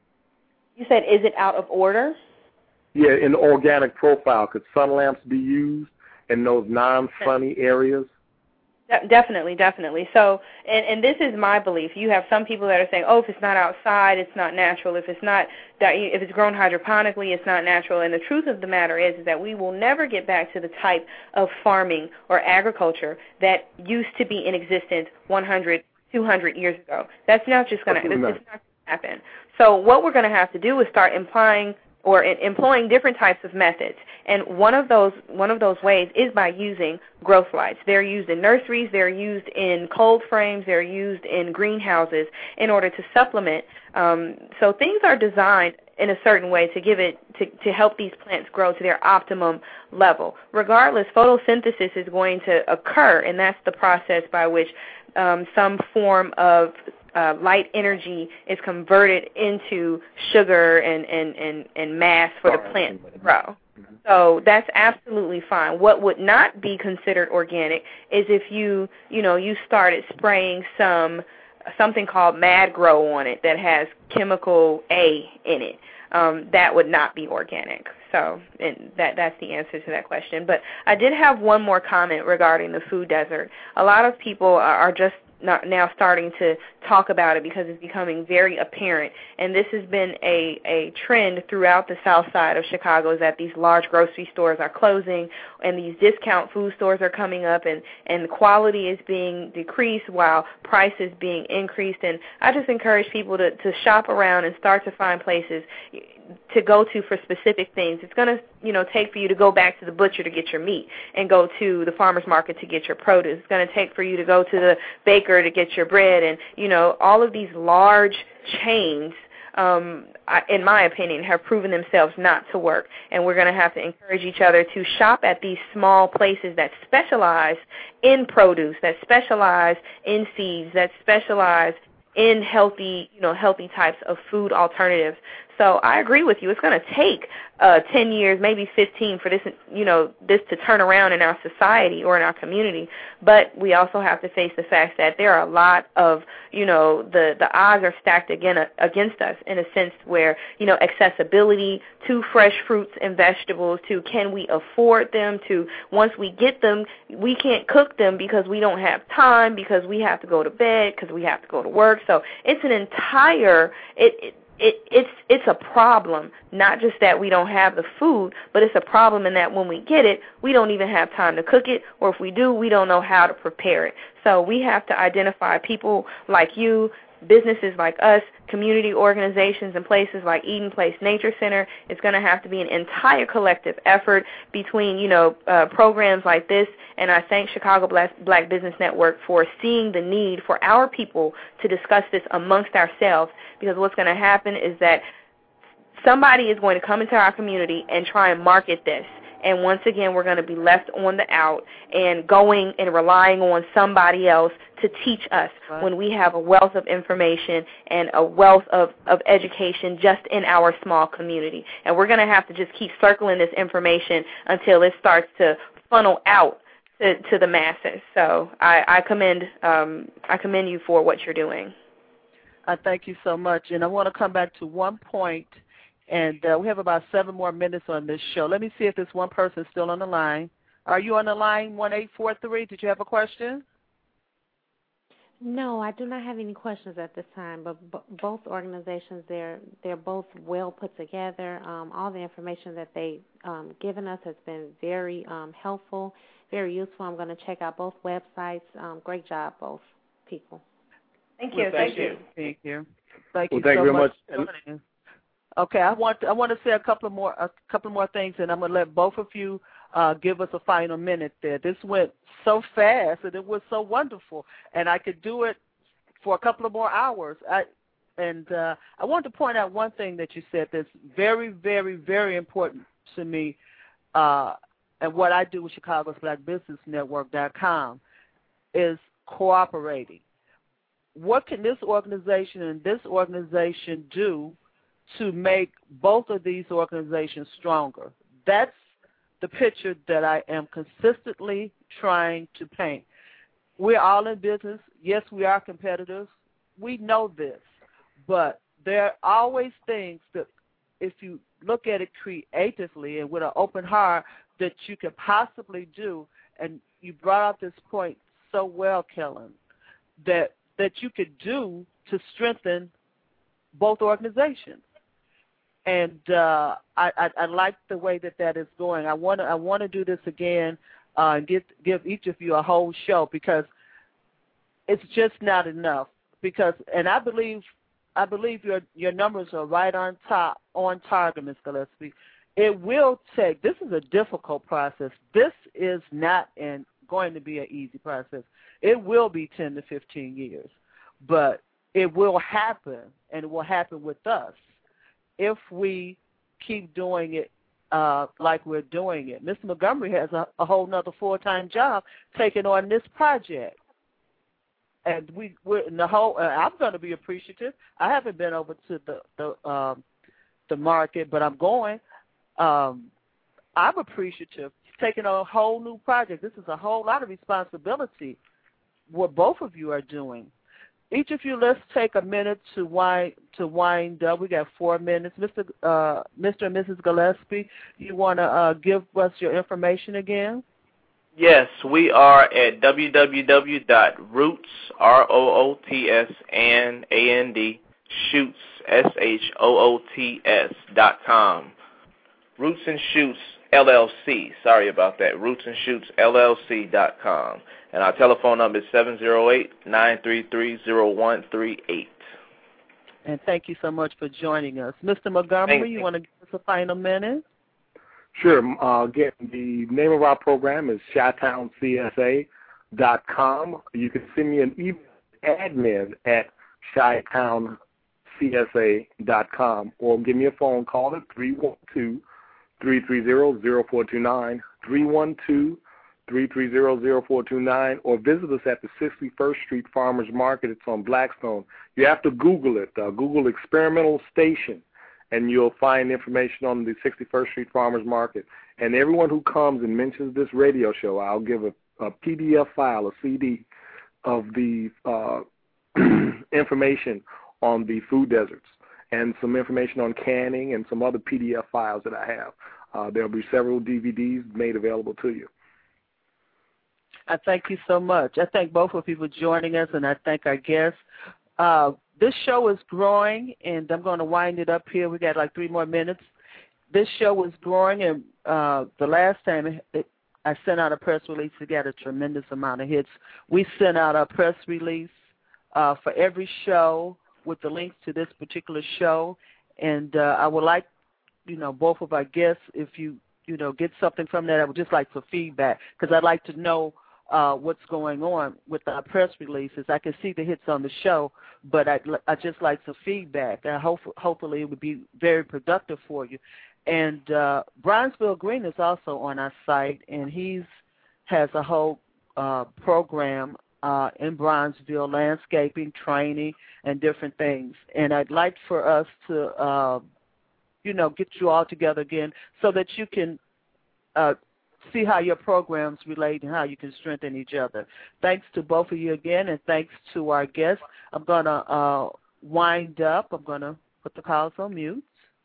You said, is it out of order? Yeah, in the organic profile, could sun lamps be used in those non-sunny areas? De- definitely, definitely. So, and, and this is my belief. You have some people that are saying, oh, if it's not outside, it's not natural. If it's not, if it's grown hydroponically, it's not natural. And the truth of the matter is, is that we will never get back to the type of farming or agriculture that used to be in existence one hundred, two hundred years ago. That's not just going to, it's not going to happen. So what we're going to have to do is start implying or in employing different types of methods. And one of those one of those ways is by using growth lights. They're used in nurseries, they're used in cold frames, they're used in greenhouses in order to supplement. Um, so things are designed in a certain way to give it to, to help these plants grow to their optimum level. Regardless, photosynthesis is going to occur, and that's the process by which um, some form of Uh, light energy is converted into sugar and, and, and, and mass for the plant to grow. So that's absolutely fine. What would not be considered organic is if you, you know, you started spraying some something called Mad Grow on it that has chemical A in it. Um, that would not be organic. So and that that's the answer to that question. But I did have one more comment regarding the food desert. A lot of people are, are just now starting to talk about it because it's becoming very apparent. And this has been a, a trend throughout the south side of Chicago, is that these large grocery stores are closing and these discount food stores are coming up, and, and the quality is being decreased while price is being increased. And I just encourage people to, to shop around and start to find places to go to for specific things. It's going to, you know, take for you to go back to the butcher to get your meat and go to the farmer's market to get your produce. It's going to take for you to go to the baker to get your bread. And, you know, all of these large chains, um, I, in my opinion, have proven themselves not to work. And we're going to have to encourage each other to shop at these small places that specialize in produce, that specialize in seeds, that specialize in healthy, you know, healthy types of food alternatives. So I agree with you. It's going to take uh, ten years, maybe fifteen, for this, you know, this to turn around in our society or in our community. But we also have to face the fact that there are a lot of, you know, the, the odds are stacked again against us in a sense where, you know, accessibility to fresh fruits and vegetables, to can we afford them, to once we get them, we can't cook them because we don't have time, because we have to go to bed, because we have to go to work. So it's an entire, it, it It, it's it's a problem, not just that we don't have the food, but it's a problem in that when we get it, we don't even have time to cook it, or if we do, we don't know how to prepare it. So we have to identify people like you, businesses like us, community organizations, and places like Eden Place Nature Center. It's going to have to be an entire collective effort between, you know, uh, programs like this, and I thank Chicago Black Business Network for seeing the need for our people to discuss this amongst ourselves, because what's going to happen is that somebody is going to come into our community and try and market this. And once again, we're going to be left on the out and going and relying on somebody else to teach us right. when we have a wealth of information and a wealth of, of education just in our small community. And we're going to have to just keep circling this information until it starts to funnel out to, to the masses. So I, I commend um, I commend you for what you're doing. I thank you so much. And I want to come back to one point. And uh, we have about seven more minutes on this show. Let me see if this one person is still on the line. Are you on the line, one eight four three? Did you have a question? No, I do not have any questions at this time, but b- both organizations, they're, they're both well put together. Um, all the information that they've um, given us has been very um, helpful, very useful. I'm going to check out both websites. Um, great job, both people. Thank you. Well, thank, thank you. you. Thank you. Thank well, you thank so you much. very much. Okay, I want to, I want to say a couple of more a couple more things, and I'm going to let both of you uh, give us a final minute there. This went so fast, and it was so wonderful, and I could do it for a couple of more hours. I, and uh, I want to point out one thing that you said that's very, very, very important to me, uh, and what I do with Chicago's Black Business Network dot com is cooperating. What can this organization and this organization do to make both of these organizations stronger? That's the picture that I am consistently trying to paint. We're all in business. Yes, we are competitors. We know this. But there are always things that, if you look at it creatively and with an open heart, that you could possibly do. And you brought up this point so well, Kellen, that, that you could do to strengthen both organizations. And uh, I, I, I like the way that that is going. I want to I want to do this again uh, and give give each of you a whole show, because it's just not enough. Because and I believe I believe your your numbers are right on top on target, Miz Gillespie. It will take. This is a difficult process. This is not an, going to be an easy process. It will be ten to fifteen years, but it will happen, and it will happen with us if we keep doing it uh, like we're doing it. Mister Montgomery has a, a whole nother full-time job taking on this project. And we, we're in the whole, uh, I'm going to be appreciative. I haven't been over to the the, um, the market, but I'm going. Um, I'm appreciative. Taking on a whole new project. This is a whole lot of responsibility, what both of you are doing. Each of you, let's take a minute to wind to wind up. We got four minutes. Mister Uh, Mister and Missus Gillespie, you want to uh, give us your information again? Yes, we are at w w w dot roots, R O O T S and A N D, shoots, S H O O T S dot com. Roots and Shoots L L C. Sorry about that. Roots and Shoots L L C dot com. And our telephone number is seven zero eight, nine three three, zero one three eight. And thank you so much for joining us. Mister Montgomery, you want to give us a final minute? Sure. Uh, again, the name of our program is chi town c s a dot com. You can send me an email, admin at chi town c s a dot com, or give me a phone call at three one two, three three zero, zero four two nine, three one two, three three zero, zero four two nine, or visit us at the sixty-first Street Farmers Market. It's on Blackstone. You have to Google it. Uh, Google Experimental Station, and you'll find information on the sixty-first Street Farmers Market. And everyone who comes and mentions this radio show, I'll give a, a P D F file, a C D, of the uh, information on the food deserts and some information on canning and some other P D F files that I have. Uh, there will be several D V Ds made available to you. I thank you so much. I thank both of you for joining us, and I thank our guests. Uh, this show is growing, and I'm going to wind it up here. We got like three more minutes. This show is growing, and uh, the last time it, it, I sent out a press release, it got a tremendous amount of hits. We sent out a press release uh, for every show with the links to this particular show, and uh, I would like, you know, both of our guests, if you, you know, get something from that, I would just like for feedback, because I'd like to know Uh, what's going on with our press releases. I can see the hits on the show, but I'd, I'd just like some feedback. I hope, hopefully it would be very productive for you. And uh, Bronzeville Green is also on our site, and he's has a whole uh, program uh, in Bronzeville, landscaping, training, and different things. And I'd like for us to, uh, you know, get you all together again so that you can uh, see how your programs relate and how you can strengthen each other. Thanks to both of you again, and thanks to our guests. I'm going to uh, wind up. I'm going to put the calls on mute.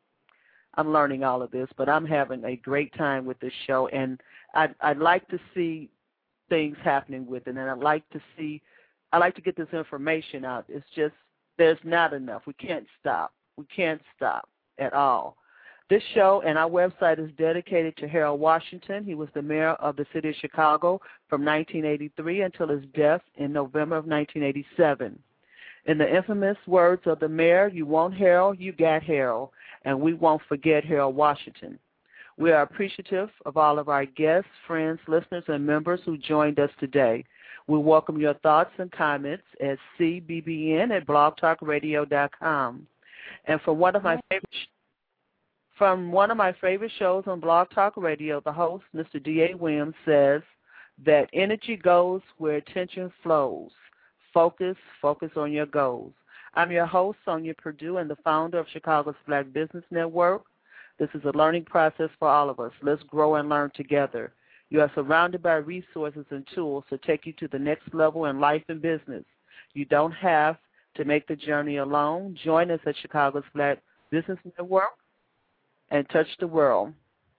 I'm learning all of this, but I'm having a great time with this show, and I'd, I'd like to see things happening with it, and I'd like to see, I like to get this information out. It's just there's not enough. We can't stop. We can't stop at all. This show and our website is dedicated to Harold Washington. He was the mayor of the city of Chicago from nineteen eighty-three until his death in November of nineteen eighty-seven. In the infamous words of the mayor, you want Harold, you got Harold, and we won't forget Harold Washington. We are appreciative of all of our guests, friends, listeners, and members who joined us today. We welcome your thoughts and comments at c b b n at blog talk radio dot com. And for one of my favorite From one of my favorite shows on Blog Talk Radio, the host, Mister D A Williams, says that energy goes where attention flows. Focus, focus on your goals. I'm your host, Sonia Perdue, and the founder of Chicago's Black Business Network. This is a learning process for all of us. Let's grow and learn together. You are surrounded by resources and tools to take you to the next level in life and business. You don't have to make the journey alone. Join us at Chicago's Black Business Network and touch the world.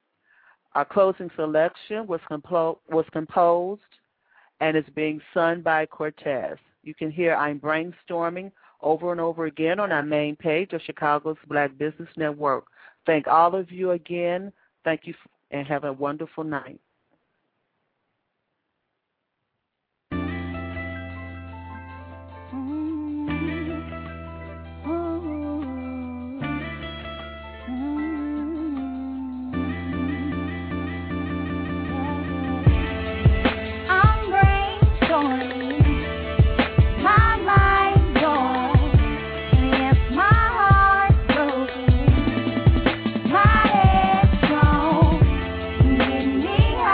Our closing selection was, complo- was composed and is being sung by Cortez. You can hear I'm Brainstorming over and over again on our main page of Chicago's Black Business Network. Thank all of you again. Thank you and have a wonderful night. Me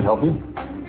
help you?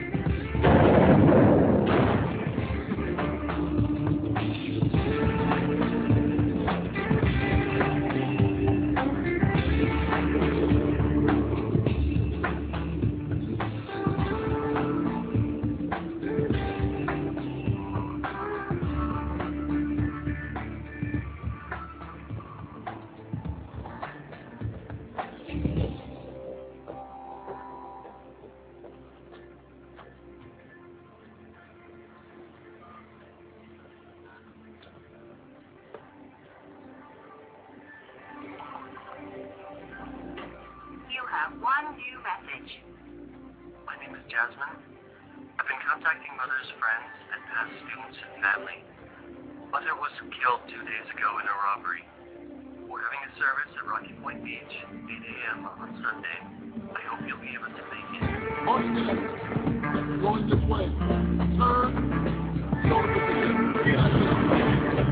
One new message. My name is Jasmine. I've been contacting Mother's friends and past students and family. Mother was killed two days ago in a robbery. We're having a service at Rocky Point Beach, eight a.m. on Sunday. I hope you'll be able to make it. On the left. Going this way. Turn. Go to the left.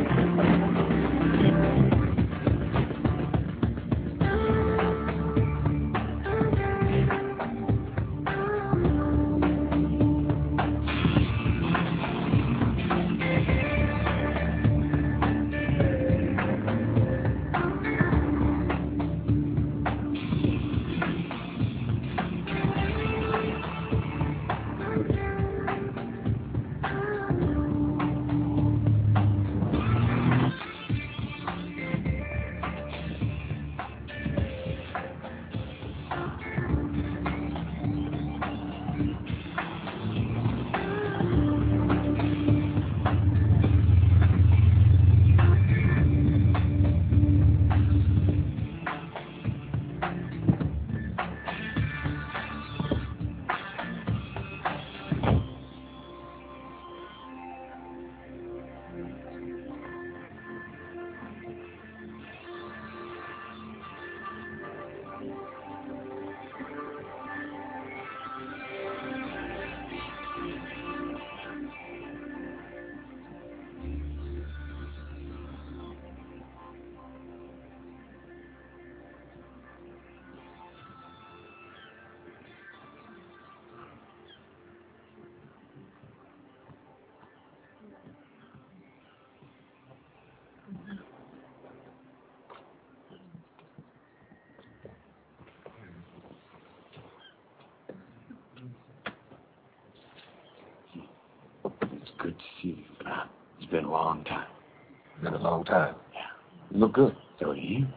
Good to see you. Uh, it's been a long time. Been a long time. Yeah. You look good. So do you.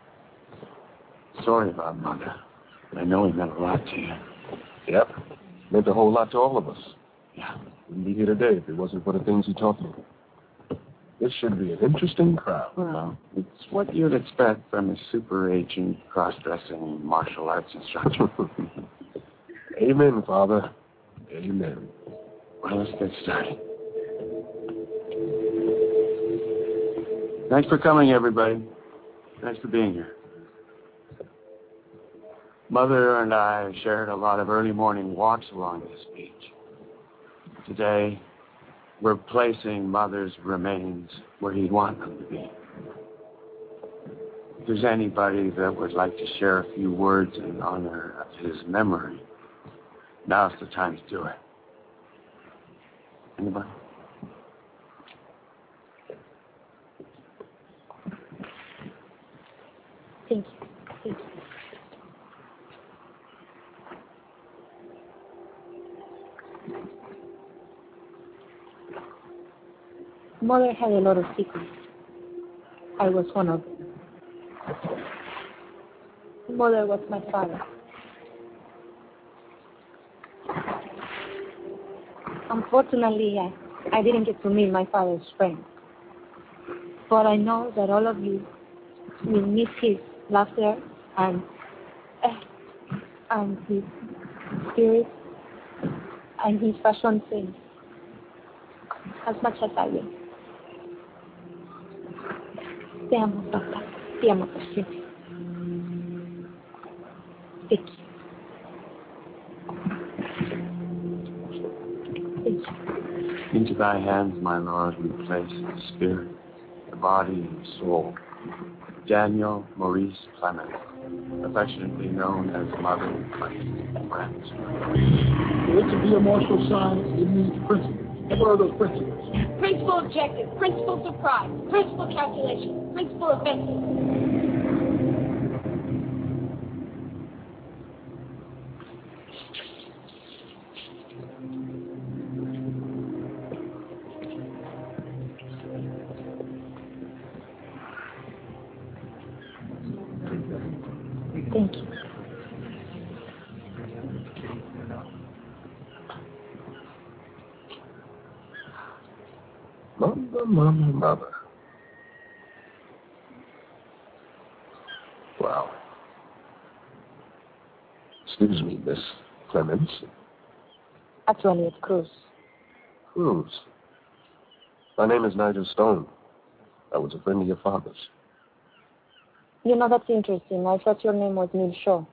Sorry about Mother. I know he meant a lot to you. Yep. Meant a whole lot to all of us. Yeah. Wouldn't be here today if it wasn't for the things he taught me. This should be an interesting crowd. Well, it's what you'd expect from a super agent cross-dressing martial arts instructor. Amen, Father. Amen. Well, let's get started. Thanks for coming, everybody. Thanks for being here. Mother and I have shared a lot of early morning walks along this beach. Today, we're placing Mother's remains where he'd want them to be. If there's anybody that would like to share a few words in honor of his memory, now's the time to do it. Anybody? Thank you. Thank you. Mother had a lot of secrets. I was one of them. Mother was my father. Unfortunately, I, I didn't get to meet my father's friend. But I know that all of you will miss his laughter and, uh, and his spirit and his fashion sense as much as I will. Te amo, papá. Te amo por siempre. Thank you. Thank you. Into thy hands, my Lord, we place the spirit, the body, and the soul Daniel Maurice Clemens, affectionately known as Mother and Friends. For it to be a martial science, it needs principles. What are those principles? Principal objective, principal surprise, principal calculation, principal offensive. Thank you. Mother, mother, mother. Wow. Excuse me, Miss Clemens. Actually, it's Cruz. Cruz. My name is Nigel Stone. I was a friend of your father's. You know, that's interesting. I thought your name was Neil Shaw.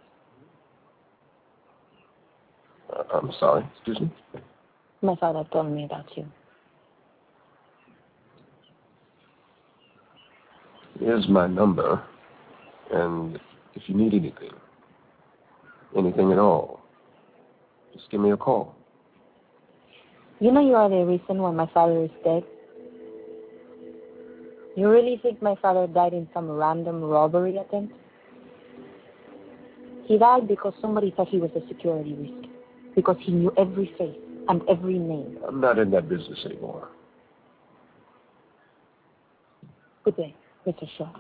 Uh, I'm sorry, excuse me? My father told me about you. Here's my number, and if you need anything, anything at all, just give me a call. You know you are the reason why my father is dead? You really think my father died in some random robbery attempt? He died because somebody thought he was a security risk. Because he knew every face and every name. I'm not in that business anymore. Good day, Mister Shaw.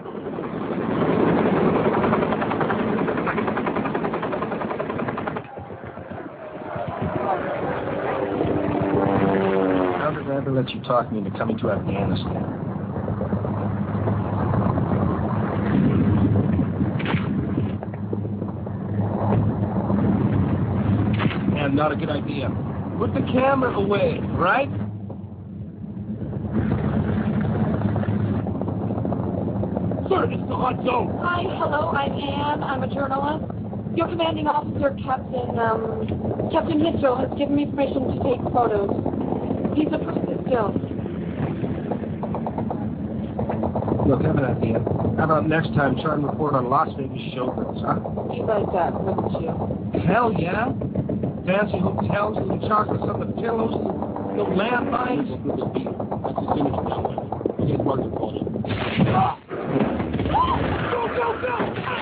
How did I ever let you talk me into coming to Afghanistan? Man, not a good idea. Put the camera away, right? Sir, it's the hot zone. Hi, hello, I'm Anne. I'm a journalist. Your commanding officer, Captain, um, Captain Mitchell, has given me permission to take photos. He's approved it still. Look, I have an idea. How about next time try and report on Las Vegas showgirls, huh? You like that, wouldn't you? Hell yeah. Fancy hotels and the chocolates on the pillows, the landmines. That's the deal. That's the finish now. We get working for you. Ah! Go, go, go!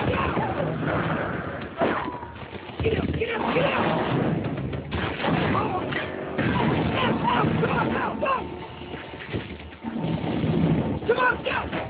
Get out! Get out! Get out! Out! Out! Out! Out! Come on, go!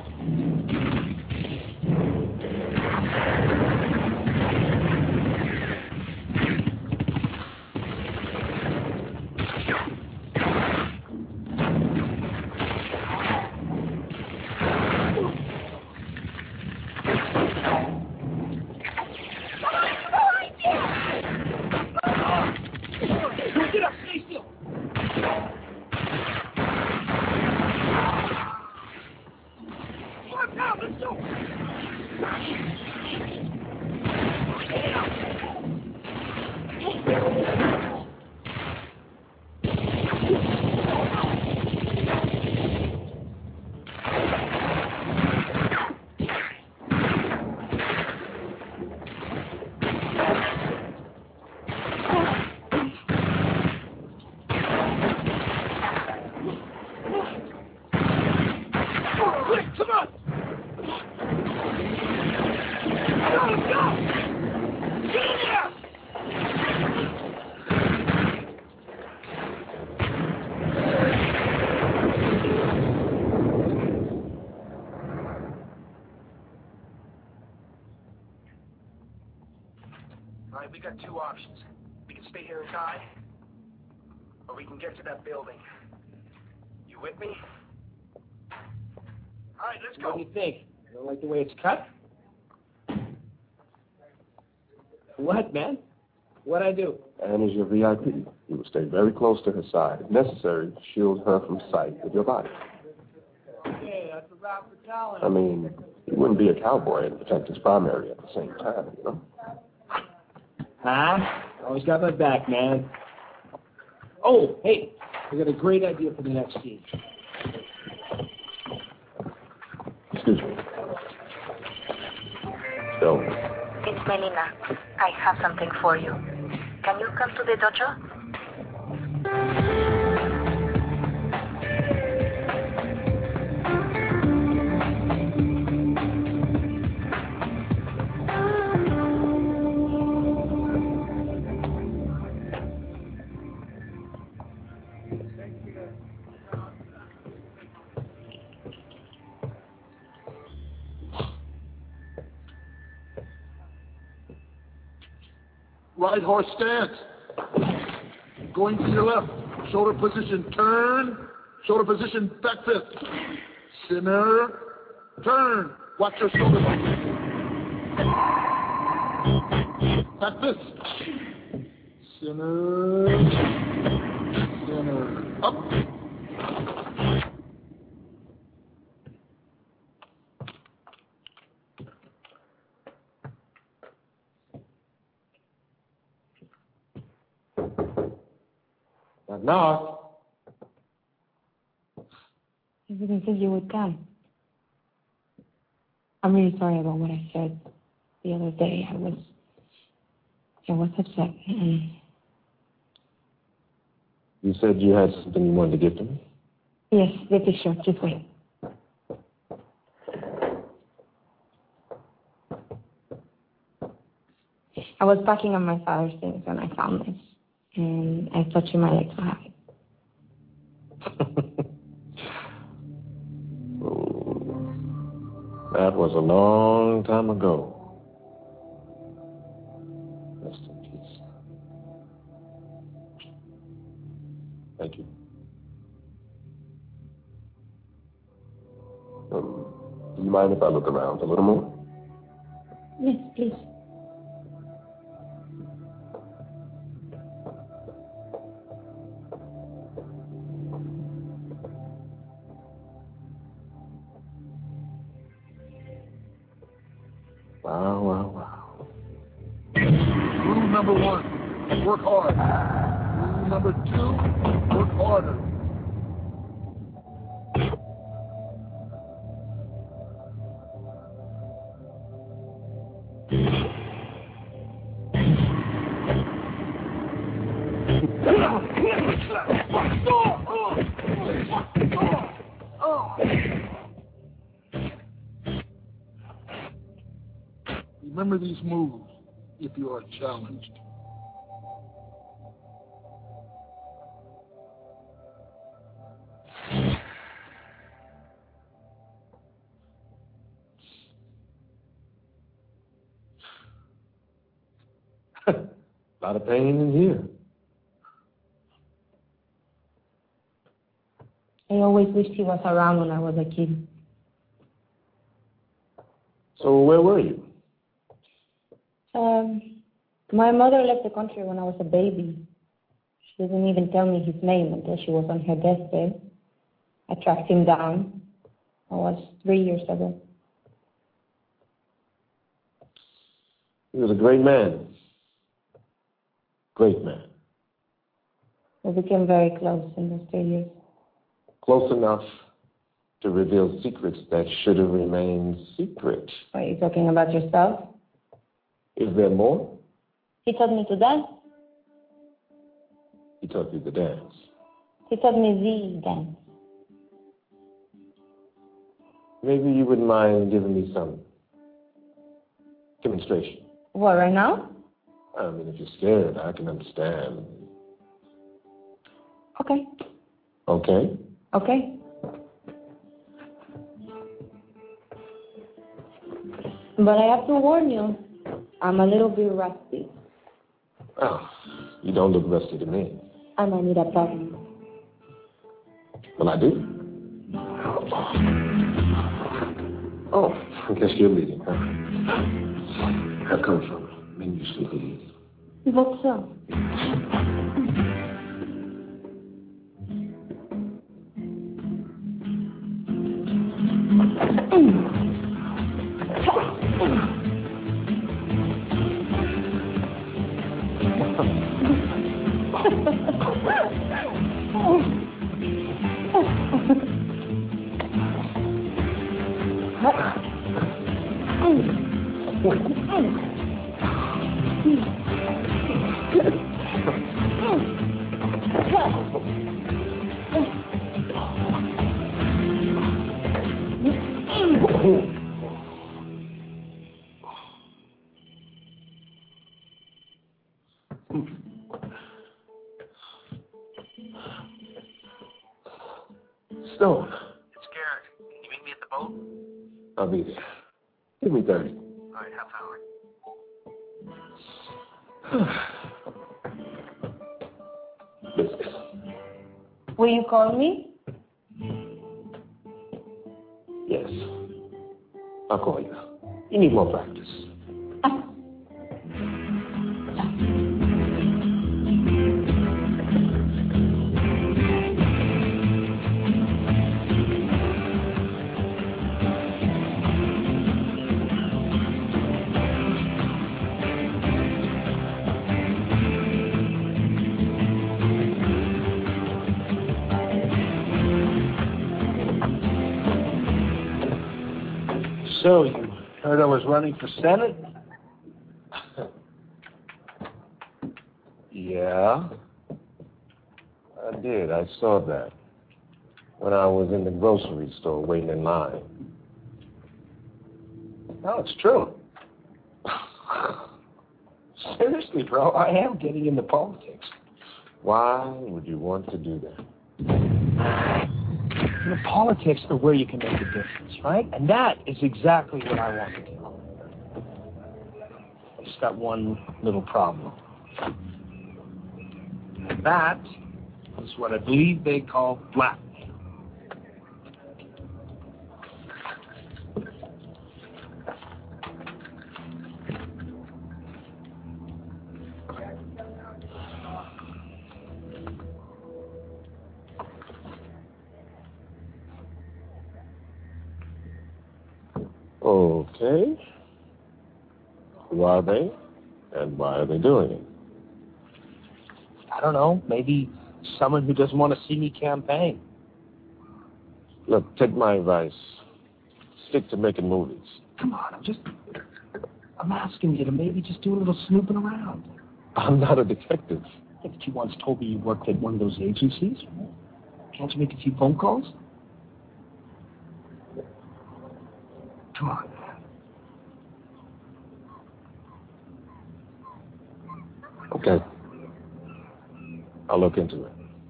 We got two options. We can stay here and die, or we can get to that building. You with me? All right, let's go. What do you think? You don't like the way it's cut? What, man? What'd I do? Anne is your V I P. You will stay very close to her side. If necessary, shield her from sight with your body. Okay, that's about the talent. I mean, you wouldn't be a cowboy and protect his primary at the same time, you know? Huh? Always got my back, man. Oh, hey, I got a great idea for the next scene. Excuse me. Tell me. It's Melina. I have something for you. Can you come to the dojo? Right horse stance. Going to your left. Shoulder position. Turn. Shoulder position. Back fist. Center. Turn. Watch your shoulder. Back fist. Center. Center. Up. Knock. I didn't think you would come. I'm really sorry about what I said the other day. I was, I was upset. And you said you had something you wanted to give to me? Yes, the picture. Just wait. I was packing up my father's things when I found this. And I thought you might like to have it. Oh, that was a long time ago. Rest in peace. Thank you. Um, do you mind if I look around a little more? Yes, please. Wow, wow, wow. Rule number one, work hard. Rule number two, work harder. Remember these moves if you are challenged. A lot of pain in here. I always wished he was around when I was a kid. So where were you? Um, my mother left the country when I was a baby. She didn't even tell me his name until she was on her deathbed. I tracked him down. That was three years ago. He was a great man. Great man. We became very close in those three years. Close enough to reveal secrets that should have remained secret. Are you talking about yourself? Is there more? He taught me to dance. He taught you to dance. He taught me the dance. Maybe you wouldn't mind giving me some demonstration. What, right now? I mean, if you're scared, I can understand. Okay. Okay? Okay. But I have to warn you, I'm a little bit rusty. Oh, you don't look rusty to me. I might need a partner. Well, I do. Oh, I guess you're leading, huh? Have come from men you sleep with. But so. Stone. It's Garrett. Can you meet me at the boat? I'll be there. Give me thirty. All right, half hour. Business. Will you call me? Yes. I'll call you. You need more practice. So, you heard I was running for Senate? Yeah. I did. I saw that. When I was in the grocery store waiting in line. No, it's true. Seriously, bro, I am getting into politics. Why would you want to do that? You know, politics are where you can make a difference, right? And that is exactly what I want to do. I just got one little problem. And that is what I believe they call blackmail. Okay. Who are they? And why are they doing it? I don't know. Maybe someone who doesn't want to see me campaign. Look, take my advice. Stick to making movies. Come on, I'm just... I'm asking you to maybe just do a little snooping around. I'm not a detective. I think that you once told me you worked at one of those agencies. Can't you make a few phone calls? Come on, man. Okay. I'll look into it.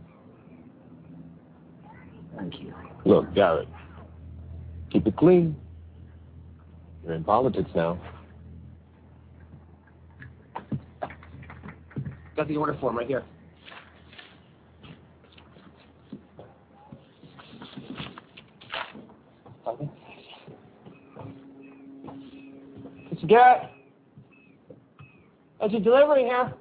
Thank you. Look, Garrett, keep it clean. You're in politics now. Got the order form right here. Okay. Mister Garrett, that's your delivery here.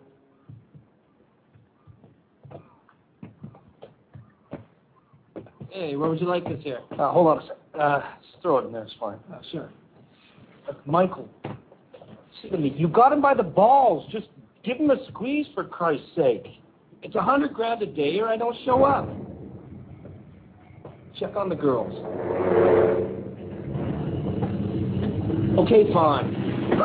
Hey, where would you like this here? Uh, hold on a sec. Uh, just throw it in there. It's fine. Uh, sure. Uh, Michael, listen to me. You got him by the balls. Just give him a squeeze, for Christ's sake. It's a hundred grand a day or I don't show up. Check on the girls. Okay, fine.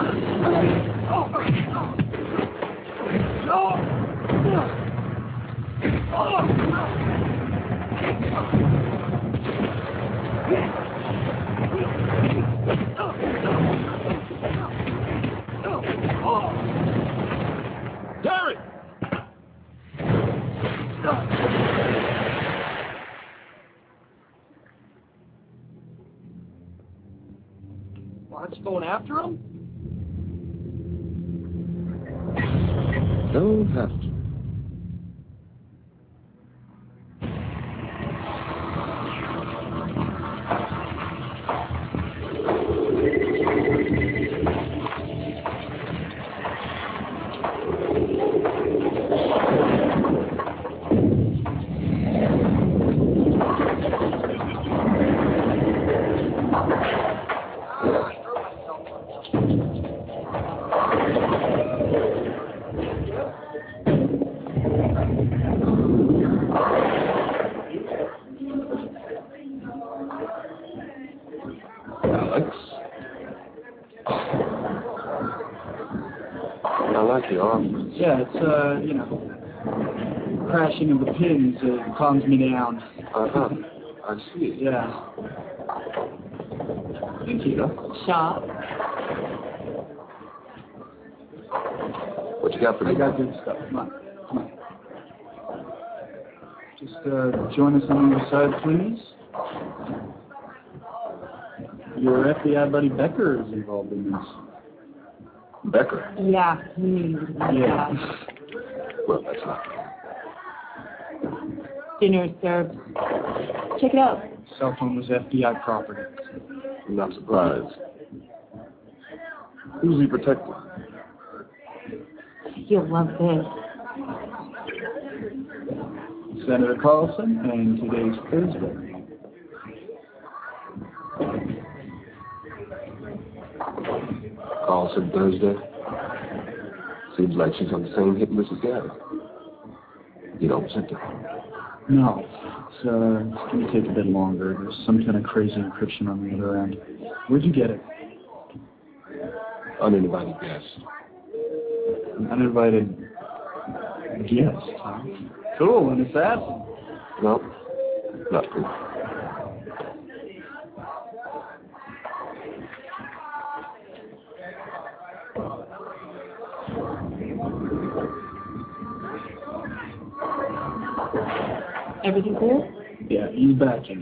Derek! Aren't you going after him? Don't have to. like the office. Yeah, it's, uh, you know, crashing of the pins uh, calms me down. Uh-huh. I see. Yeah. Thank you. Shaw. What you got for me? I got good stuff. Come on. Come on. Just uh, join us on your side, please. Your F B I buddy Becker is involved in this. Becker? Yeah. Mm, Yeah. Well, that's not. Dinner is served. Check it out. Cell phone was F B I property. I'm not surprised. Who's he protecting? You'll love this. Senator Carlson, and today's Thursday. Carlson Thursday? Seems like she's on the same hit list as Gabby. You don't send her. No. It's, uh, it's going to take a bit longer. There's some kind of crazy encryption on the other end. Where'd you get it? Uninvited guest. An uninvited guest, huh? Cool, an assassin. No, nothing. Everything cool? Yeah, he's back in.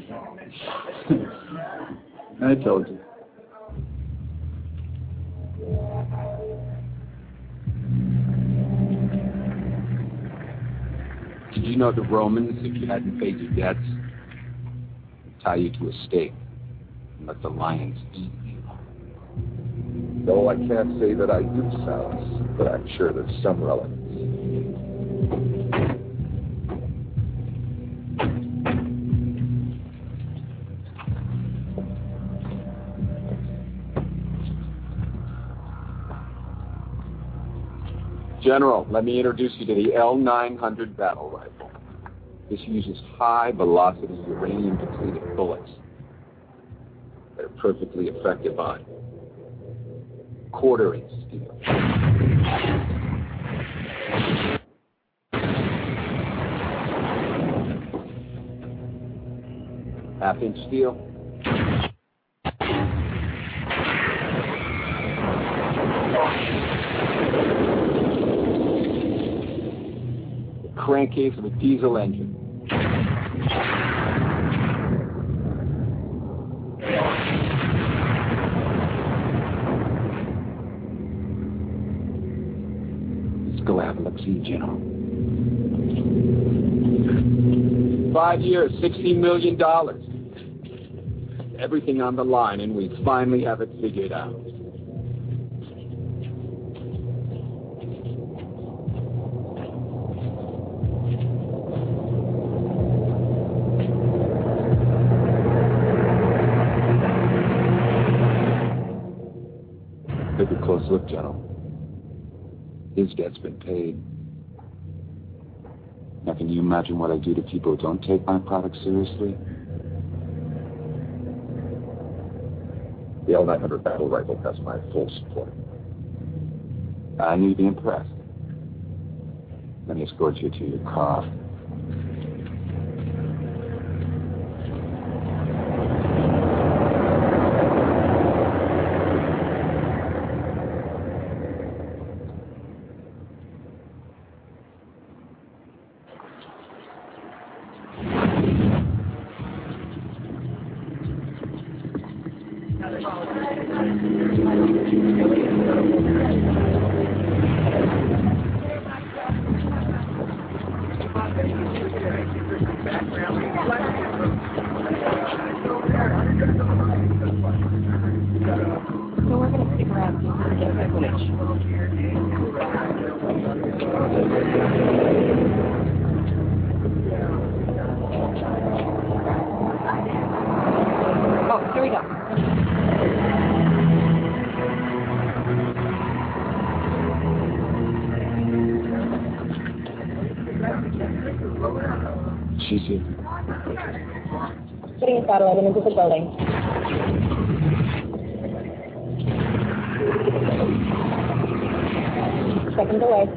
I told you. Did you know the Romans, if you hadn't paid your debts, would tie you to a stake and let the lions eat you? No, I can't say that I do, Salas, but I'm sure there's some relevance. General, let me introduce you to the L nine hundred battle rifle. This uses high-velocity uranium-depleted bullets that are perfectly effective on quarter-inch steel. Half-inch steel. Crankcase of a diesel engine. Let's go have a look-see, General. Five years, sixty million dollars. Everything on the line, and we finally have it figured out. Take a close look, General. His debt's been paid. Now, can you imagine what I do to people who don't take my product seriously? The L nine hundred battle rifle has my full support. I knew you'd be impressed. Let me escort you to your car. She's here. Putting a satellite into the building. Second Underway.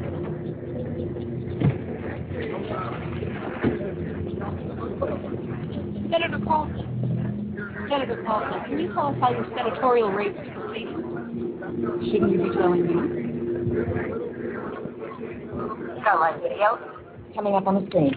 Senator Paulson. Senator Paulson, can you tell us how your senatorial race proceed? Shouldn't you be telling me? Got live video coming up on the screen.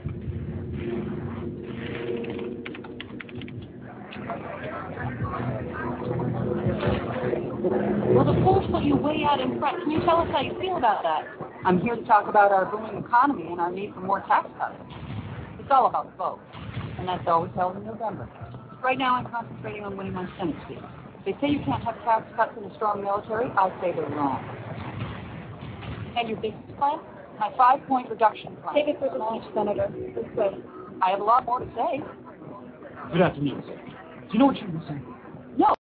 Well, the polls put you way out in front. Can you tell us how you feel about that? I'm here to talk about our booming economy and our need for more tax cuts. It's all about the vote, and that's always held in November. Right now, I'm concentrating on winning my Senate seat. They say you can't have tax cuts in a strong military. I say they're wrong. And your business plan? My five-point reduction plan. Take it for the speech, Senator. This way. I have a lot more to say. Good afternoon, sir. Do you know what you've been saying? No.